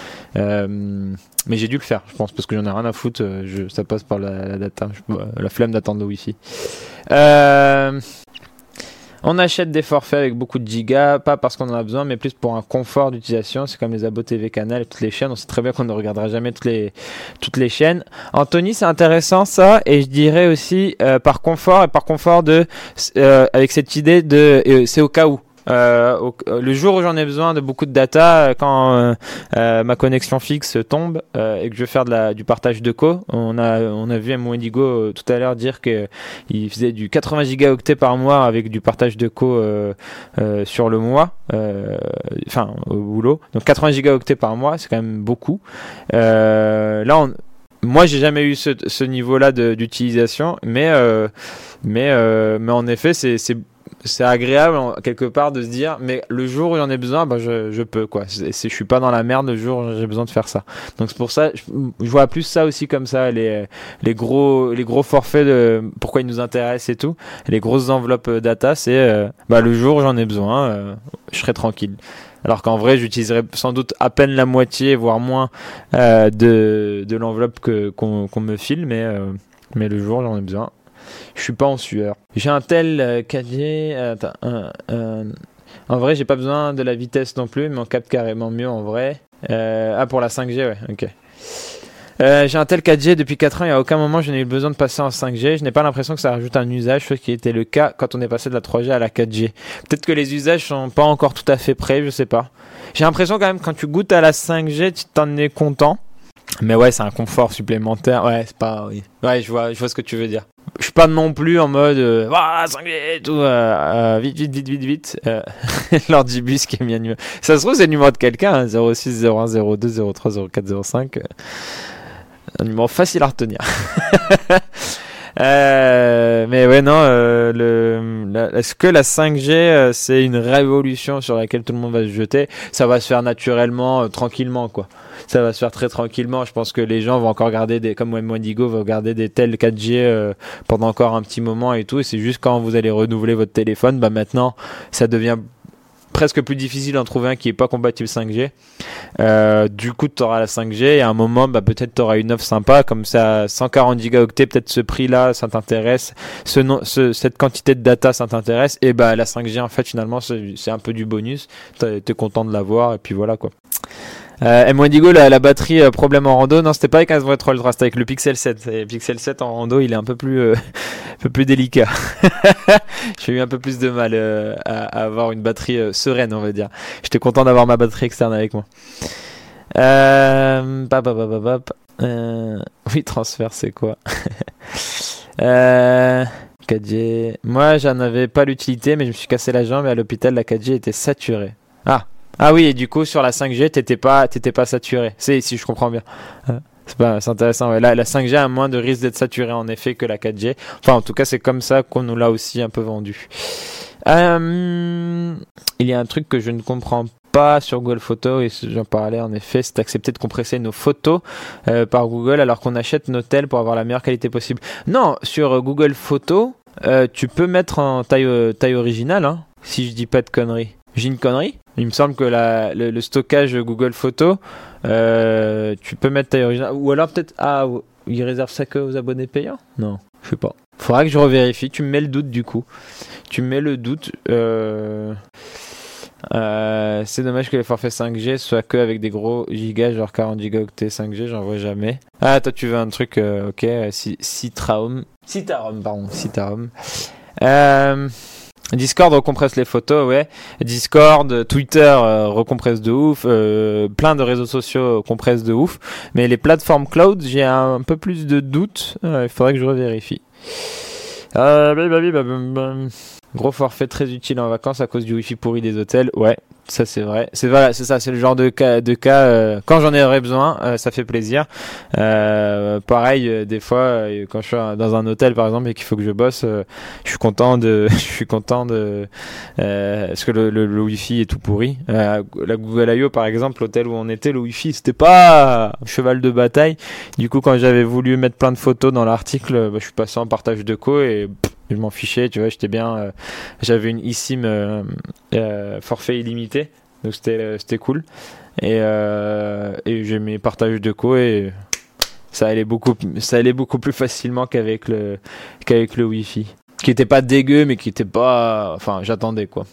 euh, mais j'ai dû le faire, je pense, parce que j'en ai rien à foutre. Je, ça passe par la, la data, je, la flemme d'attendre le Wi-Fi. Euh, on achète des forfaits avec beaucoup de gigas, pas parce qu'on en a besoin, mais plus pour un confort d'utilisation. C'est comme les abos T V Canal et toutes les chaînes. On sait très bien qu'on ne regardera jamais toutes les, toutes les chaînes. Anthony, c'est intéressant ça, et je dirais aussi euh, par confort et par confort de, euh, avec cette idée de, euh, c'est au cas où. Euh, au, le jour où j'en ai besoin de beaucoup de data, quand euh, euh, ma connexion fixe tombe euh, et que je veux faire de la, du partage de co, on a, on a vu M Wendigo euh, tout à l'heure dire qu'il faisait du quatre-vingts gigaoctets par mois avec du partage de co euh, euh, sur le mois, enfin euh, au boulot. Donc quatre-vingts gigaoctets par mois, c'est quand même beaucoup. Euh, là, on Moi, j'ai jamais eu ce, ce niveau-là de, d'utilisation, mais euh, mais euh, mais en effet, c'est c'est c'est agréable en, quelque part de se dire, mais le jour où j'en ai besoin, bah je je peux quoi. C'est, c'est, je suis pas dans la merde le jour où j'ai besoin de faire ça. Donc c'est pour ça, je, je vois plus ça aussi comme ça, les les gros les gros forfaits de pourquoi ils nous intéressent et tout, les grosses enveloppes data, c'est euh, bah le jour où j'en ai besoin, euh, je serai tranquille. Alors qu'en vrai, j'utiliserais sans doute à peine la moitié, voire moins, euh, de, de l'enveloppe que, qu'on, qu'on me file, mais, euh, mais le jour, j'en ai besoin. Je suis pas en sueur. J'ai un tel euh, quatre G. Euh, attends, euh, euh, en vrai, j'ai pas besoin de la vitesse non plus, mais on capte carrément mieux en vrai. Euh, ah, pour la cinq G, ouais, ok. Euh, j'ai un tel quatre G depuis quatre ans et à aucun moment je n'ai eu besoin de passer en cinq G. Je n'ai pas l'impression que ça rajoute un usage, ce qui était le cas quand on est passé de la trois G à la quatre G. Peut-être que les usages sont pas encore tout à fait prêts, je sais pas. J'ai l'impression quand même quand tu goûtes à la cinq G, tu t'en es content. Mais ouais, c'est un confort supplémentaire. Ouais, c'est pas... Oui. Ouais, je vois, je vois ce que tu veux dire. Je suis pas non plus en mode euh, ah, cinq G et tout, euh, euh, vite, vite, vite, vite, vite. Euh, L'ordibus qui est mis à numéro. Ça se trouve, c'est le numéro de quelqu'un, hein, zéro six, zéro un, zéro deux, zéro trois, zéro quatre, zéro cinq. Euh, un numéro facile à retenir. euh, mais ouais, non, euh, le, la, est-ce que la cinq G, euh, c'est une révolution sur laquelle tout le monde va se jeter? Ça va se faire naturellement, euh, tranquillement, quoi. Ça va se faire très tranquillement. Je pense que les gens vont encore garder des, comme Wendigo va garder des tels quatre G euh, pendant encore un petit moment et tout. Et c'est juste quand vous allez renouveler votre téléphone, bah maintenant, ça devient presque plus difficile d'en trouver un qui est pas compatible cinq G. Euh, du coup, tu auras la cinq G et à un moment, bah, peut-être tu auras une offre sympa comme ça, cent quarante gigaoctets, peut-être ce prix-là, ça t'intéresse, ce, non, ce cette quantité de data, ça t'intéresse, et bah la cinq G, en fait, finalement, c'est, c'est un peu du bonus. T'es, t'es content de l'avoir et puis voilà quoi. Euh, M Wendigo, la, la batterie, euh, problème en rando, non, c'était pas avec un S vingt-trois Ultra, c'était avec le Pixel sept. Et Pixel sept en rando, il est un peu plus, euh, un peu plus délicat. J'ai eu un peu plus de mal euh, à, à avoir une batterie euh, sereine, on va dire. J'étais content d'avoir ma batterie externe avec moi. Euh, bap, bap, bap, bap. Euh, oui, transfert, c'est quoi? euh, quatre G. Moi, j'en avais pas l'utilité, mais je me suis cassé la jambe et à l'hôpital, la quatre G était saturée. Ah. Ah oui, et du coup, sur la cinq G, t'étais pas, t'étais pas saturé. C'est, si je comprends bien. Euh, c'est pas, c'est intéressant, ouais. La, la cinq G a moins de risque d'être saturée, en effet, que la quatre G. Enfin, en tout cas, c'est comme ça qu'on nous l'a aussi un peu vendu. Euh, il y a un truc que je ne comprends pas sur Google Photos, et j'en parlais, en effet, c'est d'accepter de compresser nos photos, euh, par Google, alors qu'on achète nos tels pour avoir la meilleure qualité possible. Non, sur Google Photos, euh, tu peux mettre en taille, euh, taille originale, hein, si je dis pas de conneries. J'ai une connerie. Il me semble que la, le, le stockage Google Photos, Euh, tu peux mettre taille originale. Ou alors peut-être... Ah, il réserve ça que aux abonnés payants ? Non, je sais pas. Faudra que je revérifie. Tu me mets le doute du coup. Tu me mets le doute. Euh... Euh, c'est dommage que les forfaits cinq G soient que avec des gros gigas, genre quarante gigaoctets cinq G, j'en vois jamais. Ah, toi tu veux un truc, euh, ok, Citraum. Citarum, pardon, Citarum. Euh... Discord recompresse les photos, ouais. Discord, Twitter euh, recompresse de ouf, euh, plein de réseaux sociaux compressent de ouf. Mais les plateformes cloud, j'ai un, un peu plus de doutes. Il euh, faudrait que je revérifie. Euh, blablabla, blablabla. Gros forfait très utile en vacances à cause du wifi pourri des hôtels. Ouais, ça c'est vrai. C'est voilà, c'est ça, c'est le genre de cas, de cas euh, quand j'en aurais besoin, euh, ça fait plaisir. Euh, pareil, euh, des fois, euh, quand je suis dans un hôtel par exemple et qu'il faut que je bosse, euh, je suis content de, je suis content de, euh, parce que le, le, le wifi est tout pourri. Euh, la Google I O par exemple, l'hôtel où on était, le wifi c'était pas un cheval de bataille. Du coup, quand j'avais voulu mettre plein de photos dans l'article, bah, je suis passé en partage de co et pff, je m'en fichais, tu vois, j'étais bien. Euh, j'avais une eSIM euh, euh, forfait illimité, donc c'était euh, c'était cool. Et euh, et j'ai mes partages de co et ça allait beaucoup ça allait beaucoup plus facilement qu'avec le qu'avec le Wi-Fi, qui était pas dégueu mais qui était pas, enfin j'attendais quoi.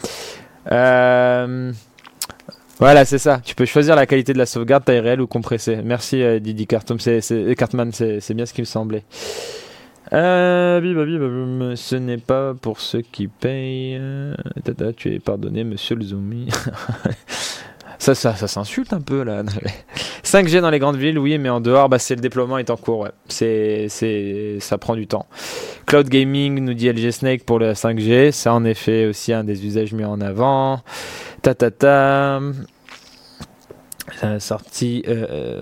Euh, Voilà, c'est ça. Tu peux choisir la qualité de la sauvegarde, taille réelle ou compressée. Merci euh, Didi Cartman, c'est, c'est, Cartman, c'est, c'est bien ce qui me semblait. Euh, bim, ce n'est pas pour ceux qui payent. Tata, tu es pardonné, monsieur le Zoomy. ça, ça, ça s'insulte un peu là. cinq G dans les grandes villes, oui, mais en dehors, bah, c'est le déploiement est en cours. Ouais. C'est, c'est, ça prend du temps. Cloud gaming, nous dit L G Snake pour le cinq G. C'est en effet aussi un des usages mis en avant. Ta ta ta. Sorti. Euh,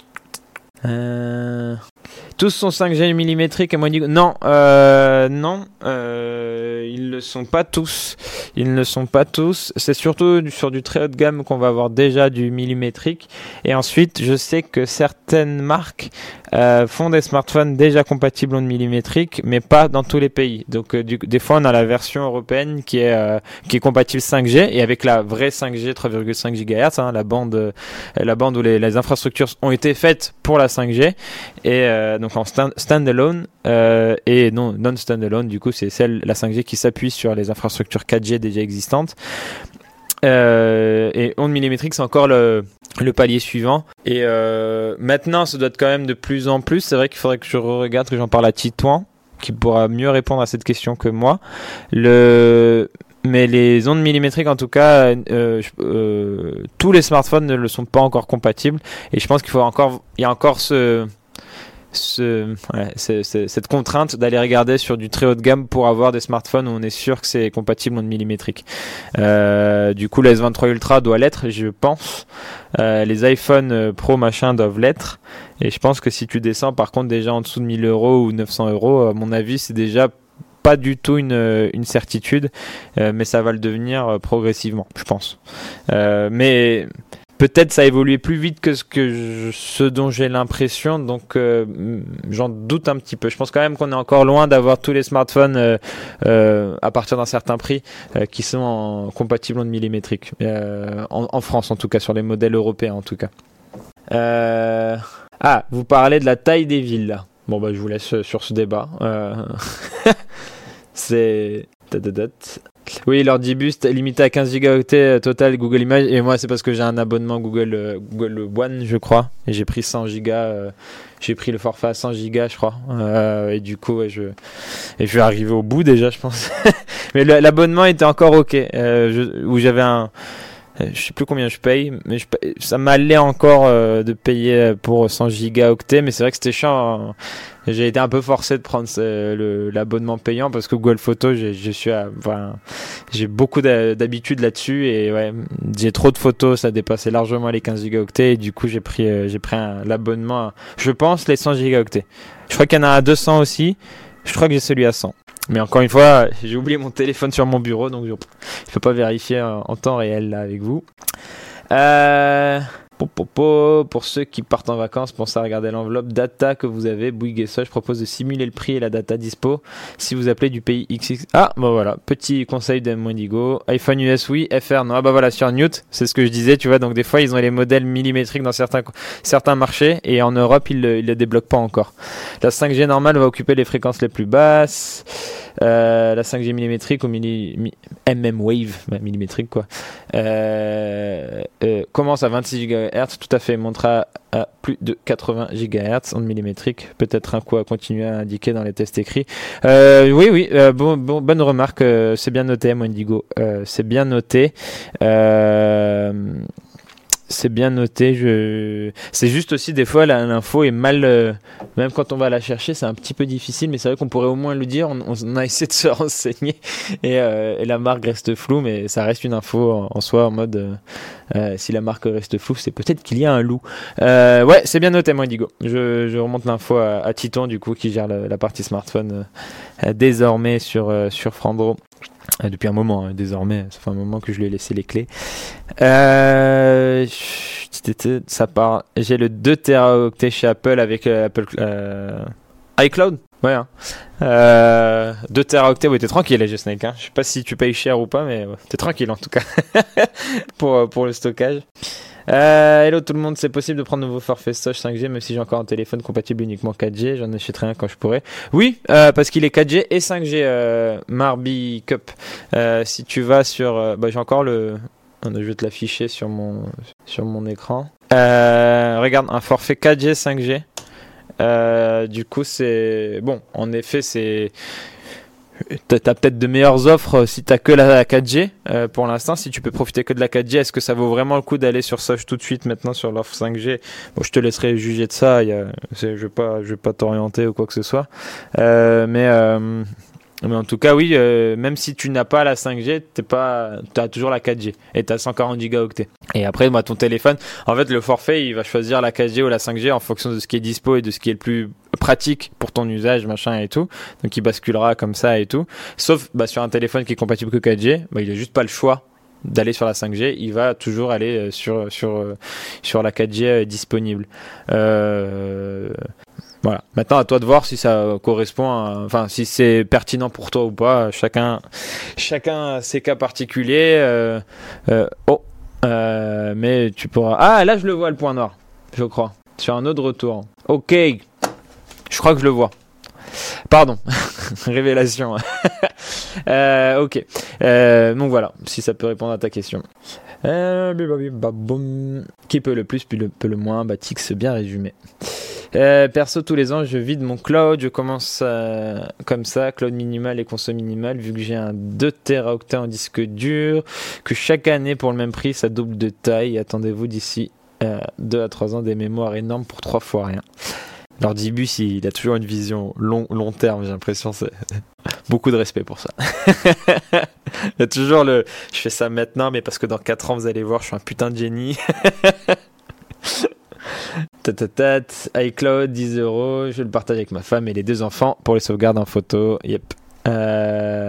euh, tous sont cinq G millimétriques et moi dit non, euh, non, euh, ils ne le sont pas tous. Ils ne le sont pas tous. C'est surtout sur du très haut de gamme qu'on va avoir déjà du millimétrique. Et ensuite, je sais que certaines marques euh, font des smartphones déjà compatibles en millimétrique, mais pas dans tous les pays. Donc, euh, du, des fois, on a la version européenne qui est euh, qui est compatible cinq G et avec la vraie cinq G trois virgule cinq gigahertz, hein, la bande, euh, la bande où les, les infrastructures ont été faites pour la cinq G et euh, donc en stand, standalone euh, et non non standalone. Du coup, c'est celle la cinq G qui s'appuie sur les infrastructures quatre G déjà existantes. Euh, et ondes millimétriques, c'est encore le, le palier suivant. Et euh, maintenant, ça doit être quand même de plus en plus. C'est vrai qu'il faudrait que je regarde, que j'en parle à Titouan, qui pourra mieux répondre à cette question que moi. Le... Mais les ondes millimétriques, en tout cas, euh, euh, tous les smartphones ne le sont pas encore compatibles. Et je pense qu'il faut encore, il y a encore ce... Ce, ouais, c'est, c'est, cette contrainte d'aller regarder sur du très haut de gamme pour avoir des smartphones où on est sûr que c'est compatible en millimétrique. Euh, du coup, le S vingt-trois Ultra doit l'être, je pense. Euh, les iPhone Pro machin doivent l'être. Et je pense que si tu descends par contre déjà en dessous de mille euros ou neuf cents euros, à mon avis, c'est déjà pas du tout une, une certitude, euh, mais ça va le devenir euh, progressivement, je pense. Euh, mais peut-être ça a évolué plus vite que ce, que je, ce dont j'ai l'impression, donc euh, j'en doute un petit peu. Je pense quand même qu'on est encore loin d'avoir tous les smartphones euh, euh, à partir d'un certain prix euh, qui sont en, compatibles en millimétrique, euh, en, en France en tout cas, sur les modèles européens en tout cas. Euh... Ah, vous parlez de la taille des villes là. Bon bah je vous laisse sur ce débat. Euh... C'est... Oui, l'ordi boost limité à quinze gigaoctets total Google Images. Et moi, c'est parce que j'ai un abonnement Google, euh, Google One, je crois. Et j'ai pris cent gigas. Euh, j'ai pris le forfait à cent gigas, je crois. Euh, et du coup, ouais, je, et je vais arriver au bout déjà, je pense. Mais le, l'abonnement était encore OK. Euh, je, où j'avais un... Je sais plus combien je paye, mais je paye, ça m'allait encore euh, de payer pour cent gigaoctets, mais c'est vrai que c'était chiant. Hein. J'ai été un peu forcé de prendre ce, le, l'abonnement payant parce que Google Photos, j'ai, je suis à, enfin, j'ai beaucoup d'habitude là-dessus et ouais, j'ai trop de photos, ça dépassait largement les quinze gigaoctets et du coup j'ai pris, euh, j'ai pris un, l'abonnement, à, je pense les cent gigaoctets. Je crois qu'il y en a à deux cents aussi. Je crois que j'ai celui à cent. Mais encore une fois, j'ai oublié mon téléphone sur mon bureau, donc je ne peux pas vérifier en temps réel là avec vous. Euh... Pour ceux qui partent en vacances, pensez à regarder l'enveloppe data que vous avez. Bouygues et Soch propose de simuler le prix et la data dispo si vous appelez du pays X X. Ah, bah voilà, petit conseil d'M Indigo. iPhone U S, oui, F R, non. Ah bah voilà, sur Newt, c'est ce que je disais, tu vois. Donc des fois, ils ont les modèles millimétriques dans certains, certains marchés et en Europe, ils ne le débloquent pas encore. La cinq G normale va occuper les fréquences les plus basses. Euh, la cinq G millimétrique ou milli, mi, M M Wave, bah, millimétrique quoi, euh, euh, commence à vingt-six gigahertz, tout à fait, montera à plus de quatre-vingts gigahertz en millimétrique, peut-être un coup à continuer à indiquer dans les tests écrits. Euh, oui, oui, euh, bon, bon, bonne remarque, euh, c'est bien noté, M Indigo, euh, c'est bien noté. Euh, C'est bien noté. Je... C'est juste aussi des fois la, l'info est mal. Euh, même quand on va la chercher, c'est un petit peu difficile, mais c'est vrai qu'on pourrait au moins le dire. On, on a essayé de se renseigner et, euh, et la marque reste floue, mais ça reste une info en, en soi en mode. Euh, euh, si la marque reste floue, c'est peut-être qu'il y a un loup. Euh, ouais, c'est bien noté, moi, Indigo. Je, je remonte l'info à, à Titon, du coup, qui gère la, la partie smartphone euh, désormais sur euh, sur Frandro. Euh, depuis un moment, hein, désormais, ça fait un moment que je lui ai laissé les clés. Euh, ça part. J'ai le deux téraoctets chez Apple avec euh, Apple euh, iCloud. Ouais. Hein. Euh, deux téraoctets, ouais, t'es tranquille, G Snake. Hein. Je sais pas si tu payes cher ou pas, mais ouais, t'es tranquille en tout cas pour pour le stockage. Euh, hello tout le monde, c'est possible de prendre nouveau forfait Soch cinq G même si j'ai encore un téléphone compatible uniquement quatre G, j'en achèterai un quand je pourrai. Oui, euh, parce qu'il est quatre G et cinq G, euh, Marby Cup. Euh, si tu vas sur, euh, bah j'ai encore le, je vais te l'afficher sur mon sur mon écran. Euh, regarde, un forfait quatre G cinq G. Euh, du coup c'est bon, en effet c'est T'as, t'as peut-être de meilleures offres si t'as que la quatre G euh, pour l'instant. Si tu peux profiter que de la quatre G, est-ce que ça vaut vraiment le coup d'aller sur Soch tout de suite maintenant sur l'offre cinq G? Bon, je te laisserai juger de ça. Il y a, c'est, je vais pas, je vais pas t'orienter ou quoi que ce soit. Euh, mais euh, mais en tout cas, oui. Euh, même si tu n'as pas la cinq G, t'es pas, t'as toujours la quatre G et t'as cent quarante gigaoctets. Et après, bah, ton téléphone, en fait, le forfait, il va choisir la quatre G ou la cinq G en fonction de ce qui est dispo et de ce qui est le plus pratique pour ton usage, machin et tout. Donc il basculera comme ça et tout. Sauf bah, sur un téléphone qui est compatible que quatre G, bah, il a juste pas le choix d'aller sur la cinq G. Il va toujours aller sur sur sur la quatre G disponible. Euh... Voilà. Maintenant, à toi de voir si ça correspond, à... enfin si c'est pertinent pour toi ou pas. Chacun chacun a ses cas particuliers. Euh... Euh... Oh. Euh... Mais tu pourras. Ah là, je le vois le point noir. Je crois. Sur un autre retour. Ok. Je crois que je le vois. Pardon. Révélation. euh, ok. Euh, donc voilà, si ça peut répondre à ta question. Euh, qui peut le plus, puis le, peut le moins. Bah, Tix, bien résumé. Euh, perso, tous les ans, je vide mon cloud. Je commence euh, comme ça, cloud minimal et conso minimal, vu que j'ai un deux téraoctets en disque dur, que chaque année, pour le même prix, ça double de taille. Attendez-vous d'ici euh, deux à trois ans des mémoires énormes pour trois fois rien. L'Ordibus, il a toujours une vision long, long terme, j'ai l'impression. C'est beaucoup de respect pour ça. Il y a toujours le « je fais ça maintenant, mais parce que dans quatre ans, vous allez voir, je suis un putain de génie. » Tatatat, iCloud, dix euros, je le partage avec ma femme et les deux enfants pour les sauvegardes en photo. Yep. Euh...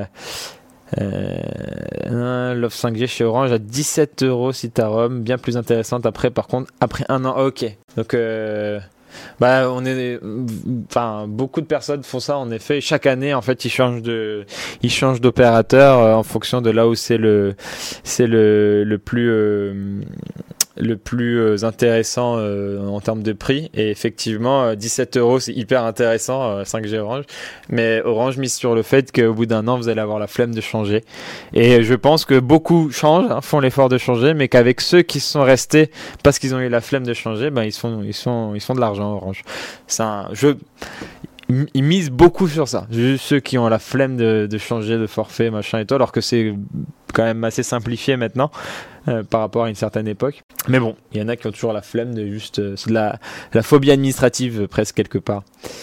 Euh, l'offre cinq G chez Orange à dix-sept euros si t'as Rome, bien plus intéressante après, par contre, après un an. Ok. Donc, euh... bah on est enfin beaucoup de personnes font ça en effet, chaque année en fait ils changent de ils changent d'opérateur euh, en fonction de là où c'est le c'est le le plus euh, le plus euh, intéressant euh, en termes de prix, et effectivement euh, dix-sept euros c'est hyper intéressant, euh, cinq G Orange, mais Orange mise sur le fait qu'au bout d'un an vous allez avoir la flemme de changer, et je pense que beaucoup changent, hein, font l'effort de changer, mais qu'avec ceux qui sont restés parce qu'ils ont eu la flemme de changer, ben ils sont ils sont ils font de l'argent. Orange, c'est un jeu, ils misent beaucoup sur ça, juste ceux qui ont la flemme de, de changer de forfait machin et tout, alors que c'est quand même assez simplifié maintenant euh, par rapport à une certaine époque, mais bon, il y en a qui ont toujours la flemme de juste euh, c'est de la, la phobie administrative euh, presque quelque part.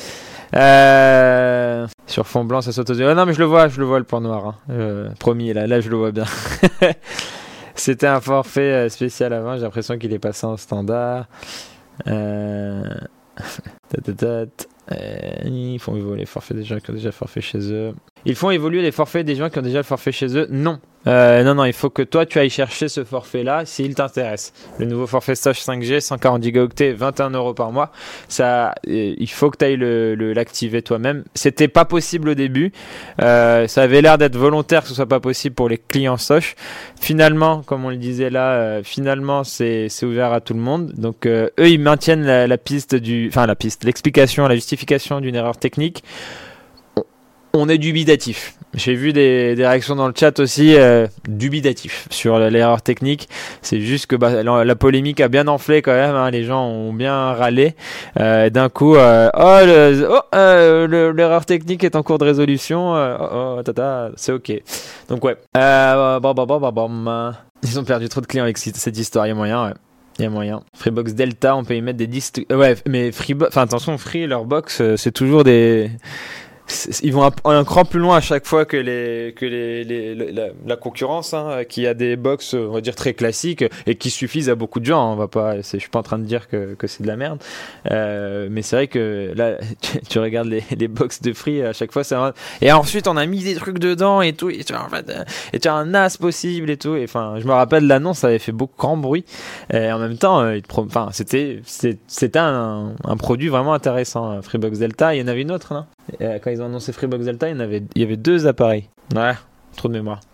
Euh, sur fond blanc ça saute aux yeux. Oh non mais je le vois, je le vois le point noir, hein. euh, promis, là, là je le vois bien. C'était un forfait spécial avant, j'ai l'impression qu'il est passé en standard. Euh... euh, ils font évoluer les forfaits des gens qui ont déjà forfait chez eux. Ils font évoluer les forfaits des gens qui ont déjà le forfait chez eux? Non. Euh, non, non, il faut que toi tu ailles chercher ce forfait-là s'il t'intéresse. Le nouveau forfait Soch cinq G, cent quarante gigaoctets, vingt et un euros par mois. Ça, euh, il faut que tu ailles le, le, l'activer toi-même. C'était pas possible au début. Euh, ça avait l'air d'être volontaire que ce soit pas possible pour les clients Soch. Finalement, comme on le disait là, euh, finalement c'est, c'est ouvert à tout le monde. Donc euh, eux, ils maintiennent la, la piste du, enfin la piste, l'explication, la justification d'une erreur technique. On est dubitatif. J'ai vu des, des réactions dans le chat aussi euh, dubitatif sur l'erreur technique. C'est juste que bah, la, la polémique a bien enflé quand même. Hein, les gens ont bien râlé. Euh, d'un coup, euh, oh, le, oh euh, le, l'erreur technique est en cours de résolution. Euh, oh, oh, tata, c'est ok. Donc ouais. Euh, bah, bah, bah, bah, bah, ils ont perdu trop de clients avec cette histoire. Il y a moyen. Ouais. Il y a moyen. Freebox Delta, on peut y mettre des disques. Ouais, mais Freebox. Enfin attention, Free leur box, euh, c'est toujours des. Ils vont un, un cran plus loin à chaque fois que les que les, les la, la concurrence hein, qui a des box on va dire très classiques et qui suffisent à beaucoup de gens. On va pas, c'est, je suis pas en train de dire que que c'est de la merde, euh, mais c'est vrai que là tu, tu regardes les les box de Free à chaque fois c'est un... et ensuite on a mis des trucs dedans et tout et tu as en fait et tu as un as possible et tout. Et enfin je me rappelle l'annonce, ça avait fait beaucoup grand bruit et en même temps enfin c'était c'était c'était un, un produit vraiment intéressant. Freebox Delta, il y en avait une autre non? Quand ils ont annoncé Freebox Delta, il y en avait, il y avait deux appareils. Ouais, trop de mémoire.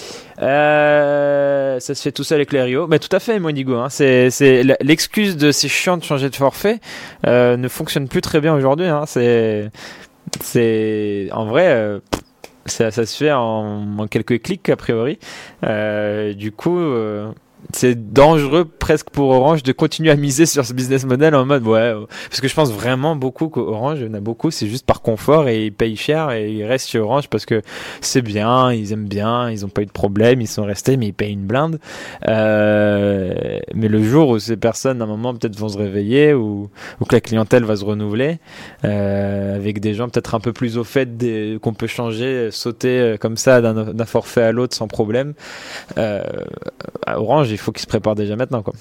Euh, ça se fait tout seul avec les Rio. Mais tout à fait, Monigo. Hein. C'est, c'est l'excuse de c'est chiant de changer de forfait euh, ne fonctionne plus très bien aujourd'hui. Hein. C'est, c'est en vrai. Euh, ça, ça se fait en, en quelques clics a priori. Euh, du coup. Euh, c'est dangereux presque pour Orange de continuer à miser sur ce business model en mode ouais, parce que je pense vraiment beaucoup qu'Orange, il y en a beaucoup, c'est juste par confort et ils payent cher et ils restent chez Orange parce que c'est bien, ils aiment bien, ils ont pas eu de problème, ils sont restés mais ils payent une blinde. Euh, mais le jour où ces personnes à un moment peut-être vont se réveiller ou, ou que la clientèle va se renouveler euh, avec des gens peut-être un peu plus au fait des, qu'on peut changer, sauter comme ça d'un, d'un forfait à l'autre sans problème, euh, Orange il faut qu'il se prépare déjà maintenant quoi.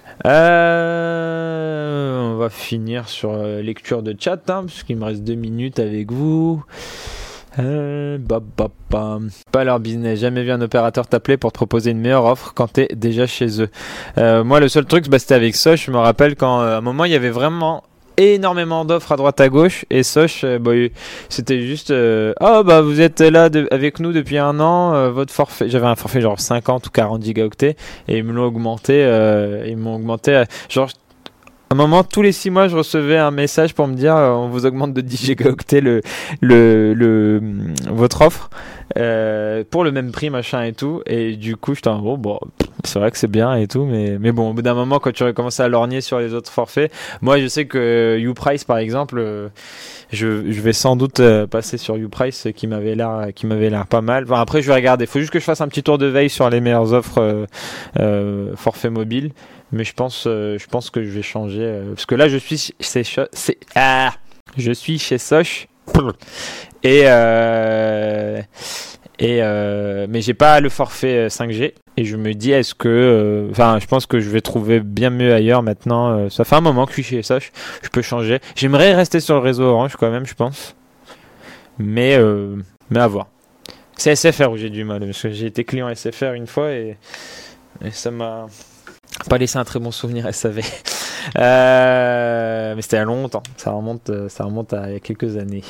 Euh, on va finir sur euh, lecture de chat hein, puisqu'il me reste deux minutes avec vous. Euh, bah, bah, bah. Pas leur business. Jamais vu un opérateur t'appeler pour te proposer une meilleure offre quand t'es déjà chez eux. Euh, moi le seul truc bah, c'était avec Soch. Je me rappelle quand euh, à un moment il y avait vraiment énormément d'offres à droite à gauche et Soch euh, bah, c'était juste euh, oh bah vous êtes là de, avec nous depuis un an euh, votre forfait, j'avais un forfait genre cinquante ou quarante gigaoctets et ils me l'ont augmenté euh, ils m'ont augmenté euh, genre à un moment tous les six mois je recevais un message pour me dire euh, on vous augmente de dix gigaoctets le, le, le, votre offre euh, pour le même prix machin et tout et du coup j'étais en gros bon c'est vrai que c'est bien et tout mais, mais bon au bout d'un moment quand tu aurais commencé à lorgner sur les autres forfaits, moi je sais que YouPrice par exemple euh, je, je vais sans doute euh, passer sur YouPrice qui m'avait l'air qui m'avait l'air pas mal. Enfin, après je vais regarder, faut juste que je fasse un petit tour de veille sur les meilleures offres euh, euh, forfait mobile. Mais je pense, euh, je pense que je vais changer euh, parce que là je suis c'est, c'est ah je suis chez Soch et euh, et euh, mais j'ai pas le forfait cinq G et je me dis est-ce que enfin euh, je pense que je vais trouver bien mieux ailleurs maintenant. Euh, ça fait un moment que je suis chez Soch, je peux changer. J'aimerais rester sur le réseau Orange quand même, je pense, mais euh, mais à voir. C'est S F R où j'ai du mal parce que j'ai été client S F R une fois et, et ça m'a pas laissé un très bon souvenir S A V. Euh, mais c'était il y a longtemps. Ça remonte, ça remonte à il y a quelques années.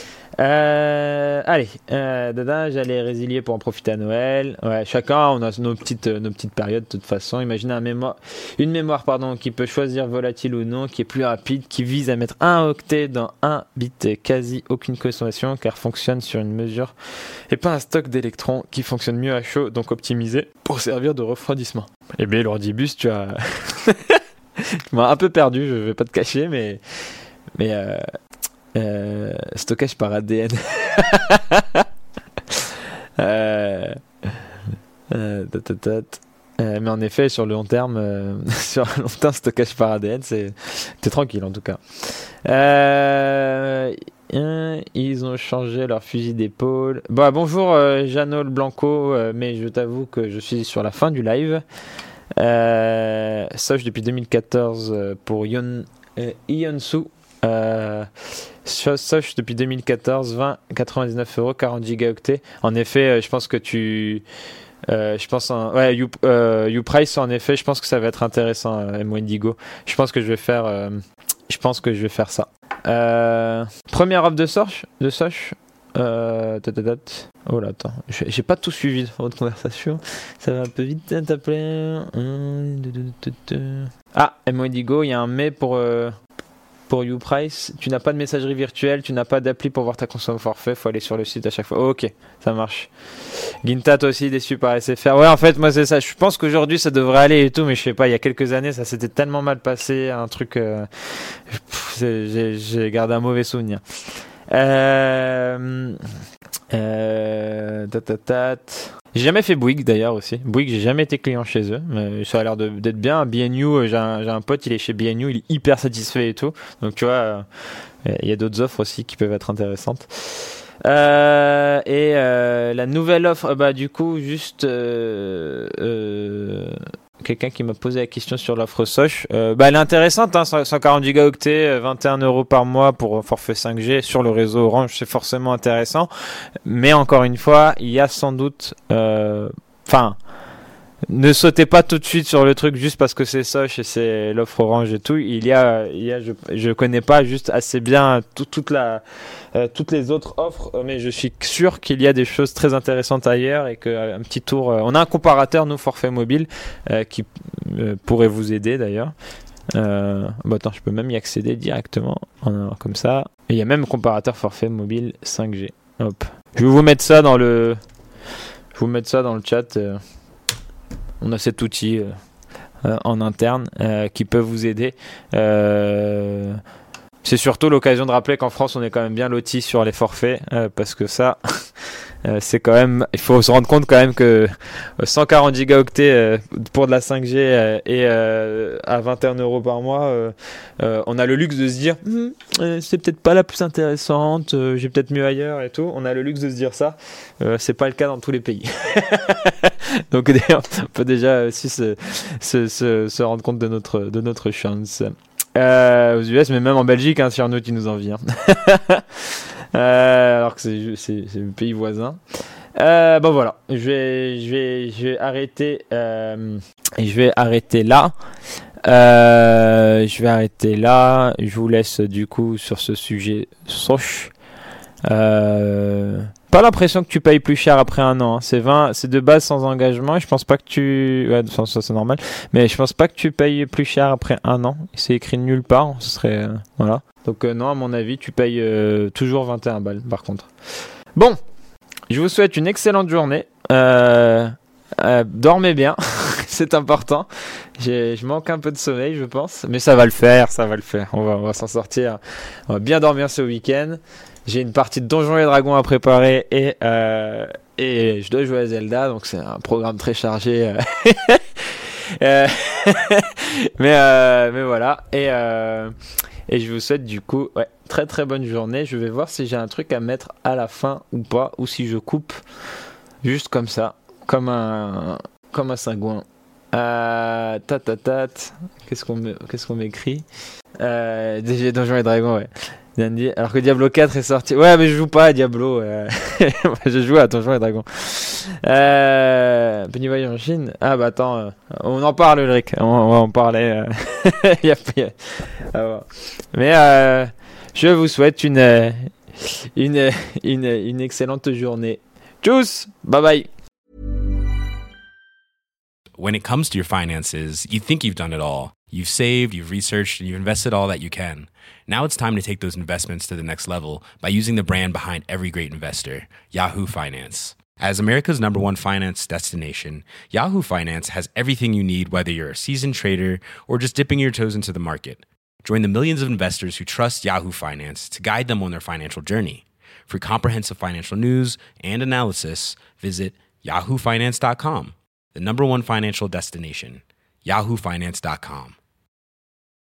Euh, allez, euh, dada, j'allais résilier pour en profiter à Noël. Ouais, chacun, on a nos petites, nos petites périodes de toute façon. Imaginez un mémoire, une mémoire pardon, qui peut choisir volatile ou non, qui est plus rapide, qui vise à mettre un octet dans un bit, quasi aucune consommation, car fonctionne sur une mesure et pas un stock d'électrons qui fonctionne mieux à chaud, donc optimisé pour servir de refroidissement. Et bien l'ordibus, tu as, tu m'as un peu perdu, je vais pas te cacher, mais mais euh... Euh, stockage par A D N. euh, euh, euh, mais en effet, sur le long terme, euh, sur le long terme, stockage par A D N, c'est t'es tranquille en tout cas. Euh, euh, ils ont changé leur fusil d'épaule. Bon, bonjour euh, Janol Blanco, euh, mais je t'avoue que je suis sur la fin du live. Euh, Soch depuis deux mille quatorze euh, pour Yon, euh, Ionsu. Euh, Soch depuis deux mille quatorze, vingt, quatre-vingt-dix-neuf euros, quarante gigaoctets. En effet, je pense que tu... Euh, je pense en, ouais you, euh, Uprice en effet je pense que ça va être intéressant euh, M Wendigo. Je pense que je vais faire euh, je pense que je vais faire ça. Euh, première offre de Soch de Soch euh, oh là attends j'ai, j'ai pas tout suivi de votre conversation, ça va un peu vite. Ah M Wendigo, il y a un mais pour euh, pour Uprice, tu n'as pas de messagerie virtuelle, tu n'as pas d'appli pour voir ta consommation forfait, faut aller sur le site à chaque fois. Oh, ok, ça marche. Ginta, toi aussi déçu par S F R. Ouais, en fait, moi c'est ça. Je pense qu'aujourd'hui ça devrait aller et tout, mais je sais pas. Il y a quelques années, ça s'était tellement mal passé, un truc. Euh, pff, j'ai, j'ai gardé un mauvais souvenir. Euh, euh, tatat. J'ai jamais fait Bouygues d'ailleurs aussi. Bouygues, j'ai jamais été client chez eux, mais ça a l'air de, d'être bien. B N U, j'ai un, j'ai un pote, il est chez B N U, il est hyper satisfait et tout. Donc tu vois, il euh, y a d'autres offres aussi qui peuvent être intéressantes. Euh, et euh, la nouvelle offre, bah du coup, juste euh, euh, quelqu'un qui m'a posé la question sur l'offre Soch. Euh, bah elle est intéressante, hein, cent quarante gigaoctets, vingt et un euros par mois pour forfait cinq G sur le réseau Orange, c'est forcément intéressant. Mais encore une fois, il y a sans doute, enfin. Euh, ne sautez pas tout de suite sur le truc juste parce que c'est Soch et c'est l'offre Orange et tout. Il y a, il y a je, je connais pas juste assez bien tout, toute la, euh, toutes les autres offres, mais je suis sûr qu'il y a des choses très intéressantes ailleurs et que un petit tour. Euh, on a un comparateur, nous, forfait mobile, euh, qui euh, pourrait vous aider d'ailleurs. Euh, bah attends, je peux même y accéder directement, en, comme ça. Et il y a même comparateur forfait mobile cinq G. Hop. Je vais vous mettre ça dans le, je vais vous mettre ça dans le chat. Euh. On a cet outil euh, euh, en interne euh, qui peut vous aider. Euh, c'est surtout l'occasion de rappeler qu'en France, on est quand même bien loti sur les forfaits euh, parce que ça, euh, c'est quand même. Il faut se rendre compte quand même que cent quarante gigaoctets euh, pour de la cinq G euh, et euh, à vingt et un euros par mois, euh, euh, on a le luxe de se dire hm, euh, c'est peut-être pas la plus intéressante, euh, j'ai peut-être mieux ailleurs et tout. On a le luxe de se dire ça. Euh, c'est pas le cas dans tous les pays. Donc d'ailleurs, on peut déjà aussi se, se, se, se rendre compte de notre, de notre chance. Euh, aux U S, mais même en Belgique, hein, Cyrano qui nous envie. Hein. euh, alors que c'est, c'est, c'est le pays voisin. Euh, bon voilà, je vais, je vais, je vais arrêter, euh, je vais arrêter là. Euh, je vais arrêter là. Je vous laisse du coup sur ce sujet Soch. Euh, pas l'impression que tu payes plus cher après un an, hein. C'est vingt, c'est de base sans engagement et je pense pas que tu, ouais, ça, ça c'est normal, mais je pense pas que tu payes plus cher après un an. C'est écrit nulle part, ce serait, euh, voilà. Donc euh, non, à mon avis, tu payes euh, toujours vingt et un balles par contre. Bon, je vous souhaite une excellente journée. Euh, euh, dormez bien, c'est important. J'ai, je manque un peu de sommeil, je pense, mais ça va le faire, ça va le faire. On va, on va s'en sortir. On va bien dormir ce week-end. J'ai une partie de Donjons et Dragons à préparer et, euh, et je dois jouer à Zelda, donc c'est un programme très chargé. euh, mais, euh, mais voilà. Et, euh, et je vous souhaite du coup ouais, très très bonne journée. Je vais voir si j'ai un truc à mettre à la fin ou pas, ou si je coupe juste comme ça, comme un, comme un cingouin. Euh, tat, tat, tat. Qu'est-ce qu'on, me, qu'est-ce qu'on m'écrit euh, D G Donjons et Dragons, ouais. Alors que Diablo quatre est sorti. Ouais, mais je joue pas à Diablo. Euh... je joue à Donjons et Dragons. Euh... Penny Voyage en Chine. Ah bah attends, euh... on en parle, Ulrich. On, on va en parler. Euh... y a... ah, bon. Mais euh... je vous souhaite une une une une excellente journée. Tchuss, bye bye. When it comes to your finances, you think you've done it all. You've saved, you've researched, and you've invested all that you can. Now it's time to take those investments to the next level by using the brand behind every great investor, Yahoo Finance. As America's number one finance destination, Yahoo Finance has everything you need, whether you're a seasoned trader or just dipping your toes into the market. Join the millions of investors who trust Yahoo Finance to guide them on their financial journey. For comprehensive financial news and analysis, visit yahoo finance dot com, the number one financial destination, yahoo finance dot com.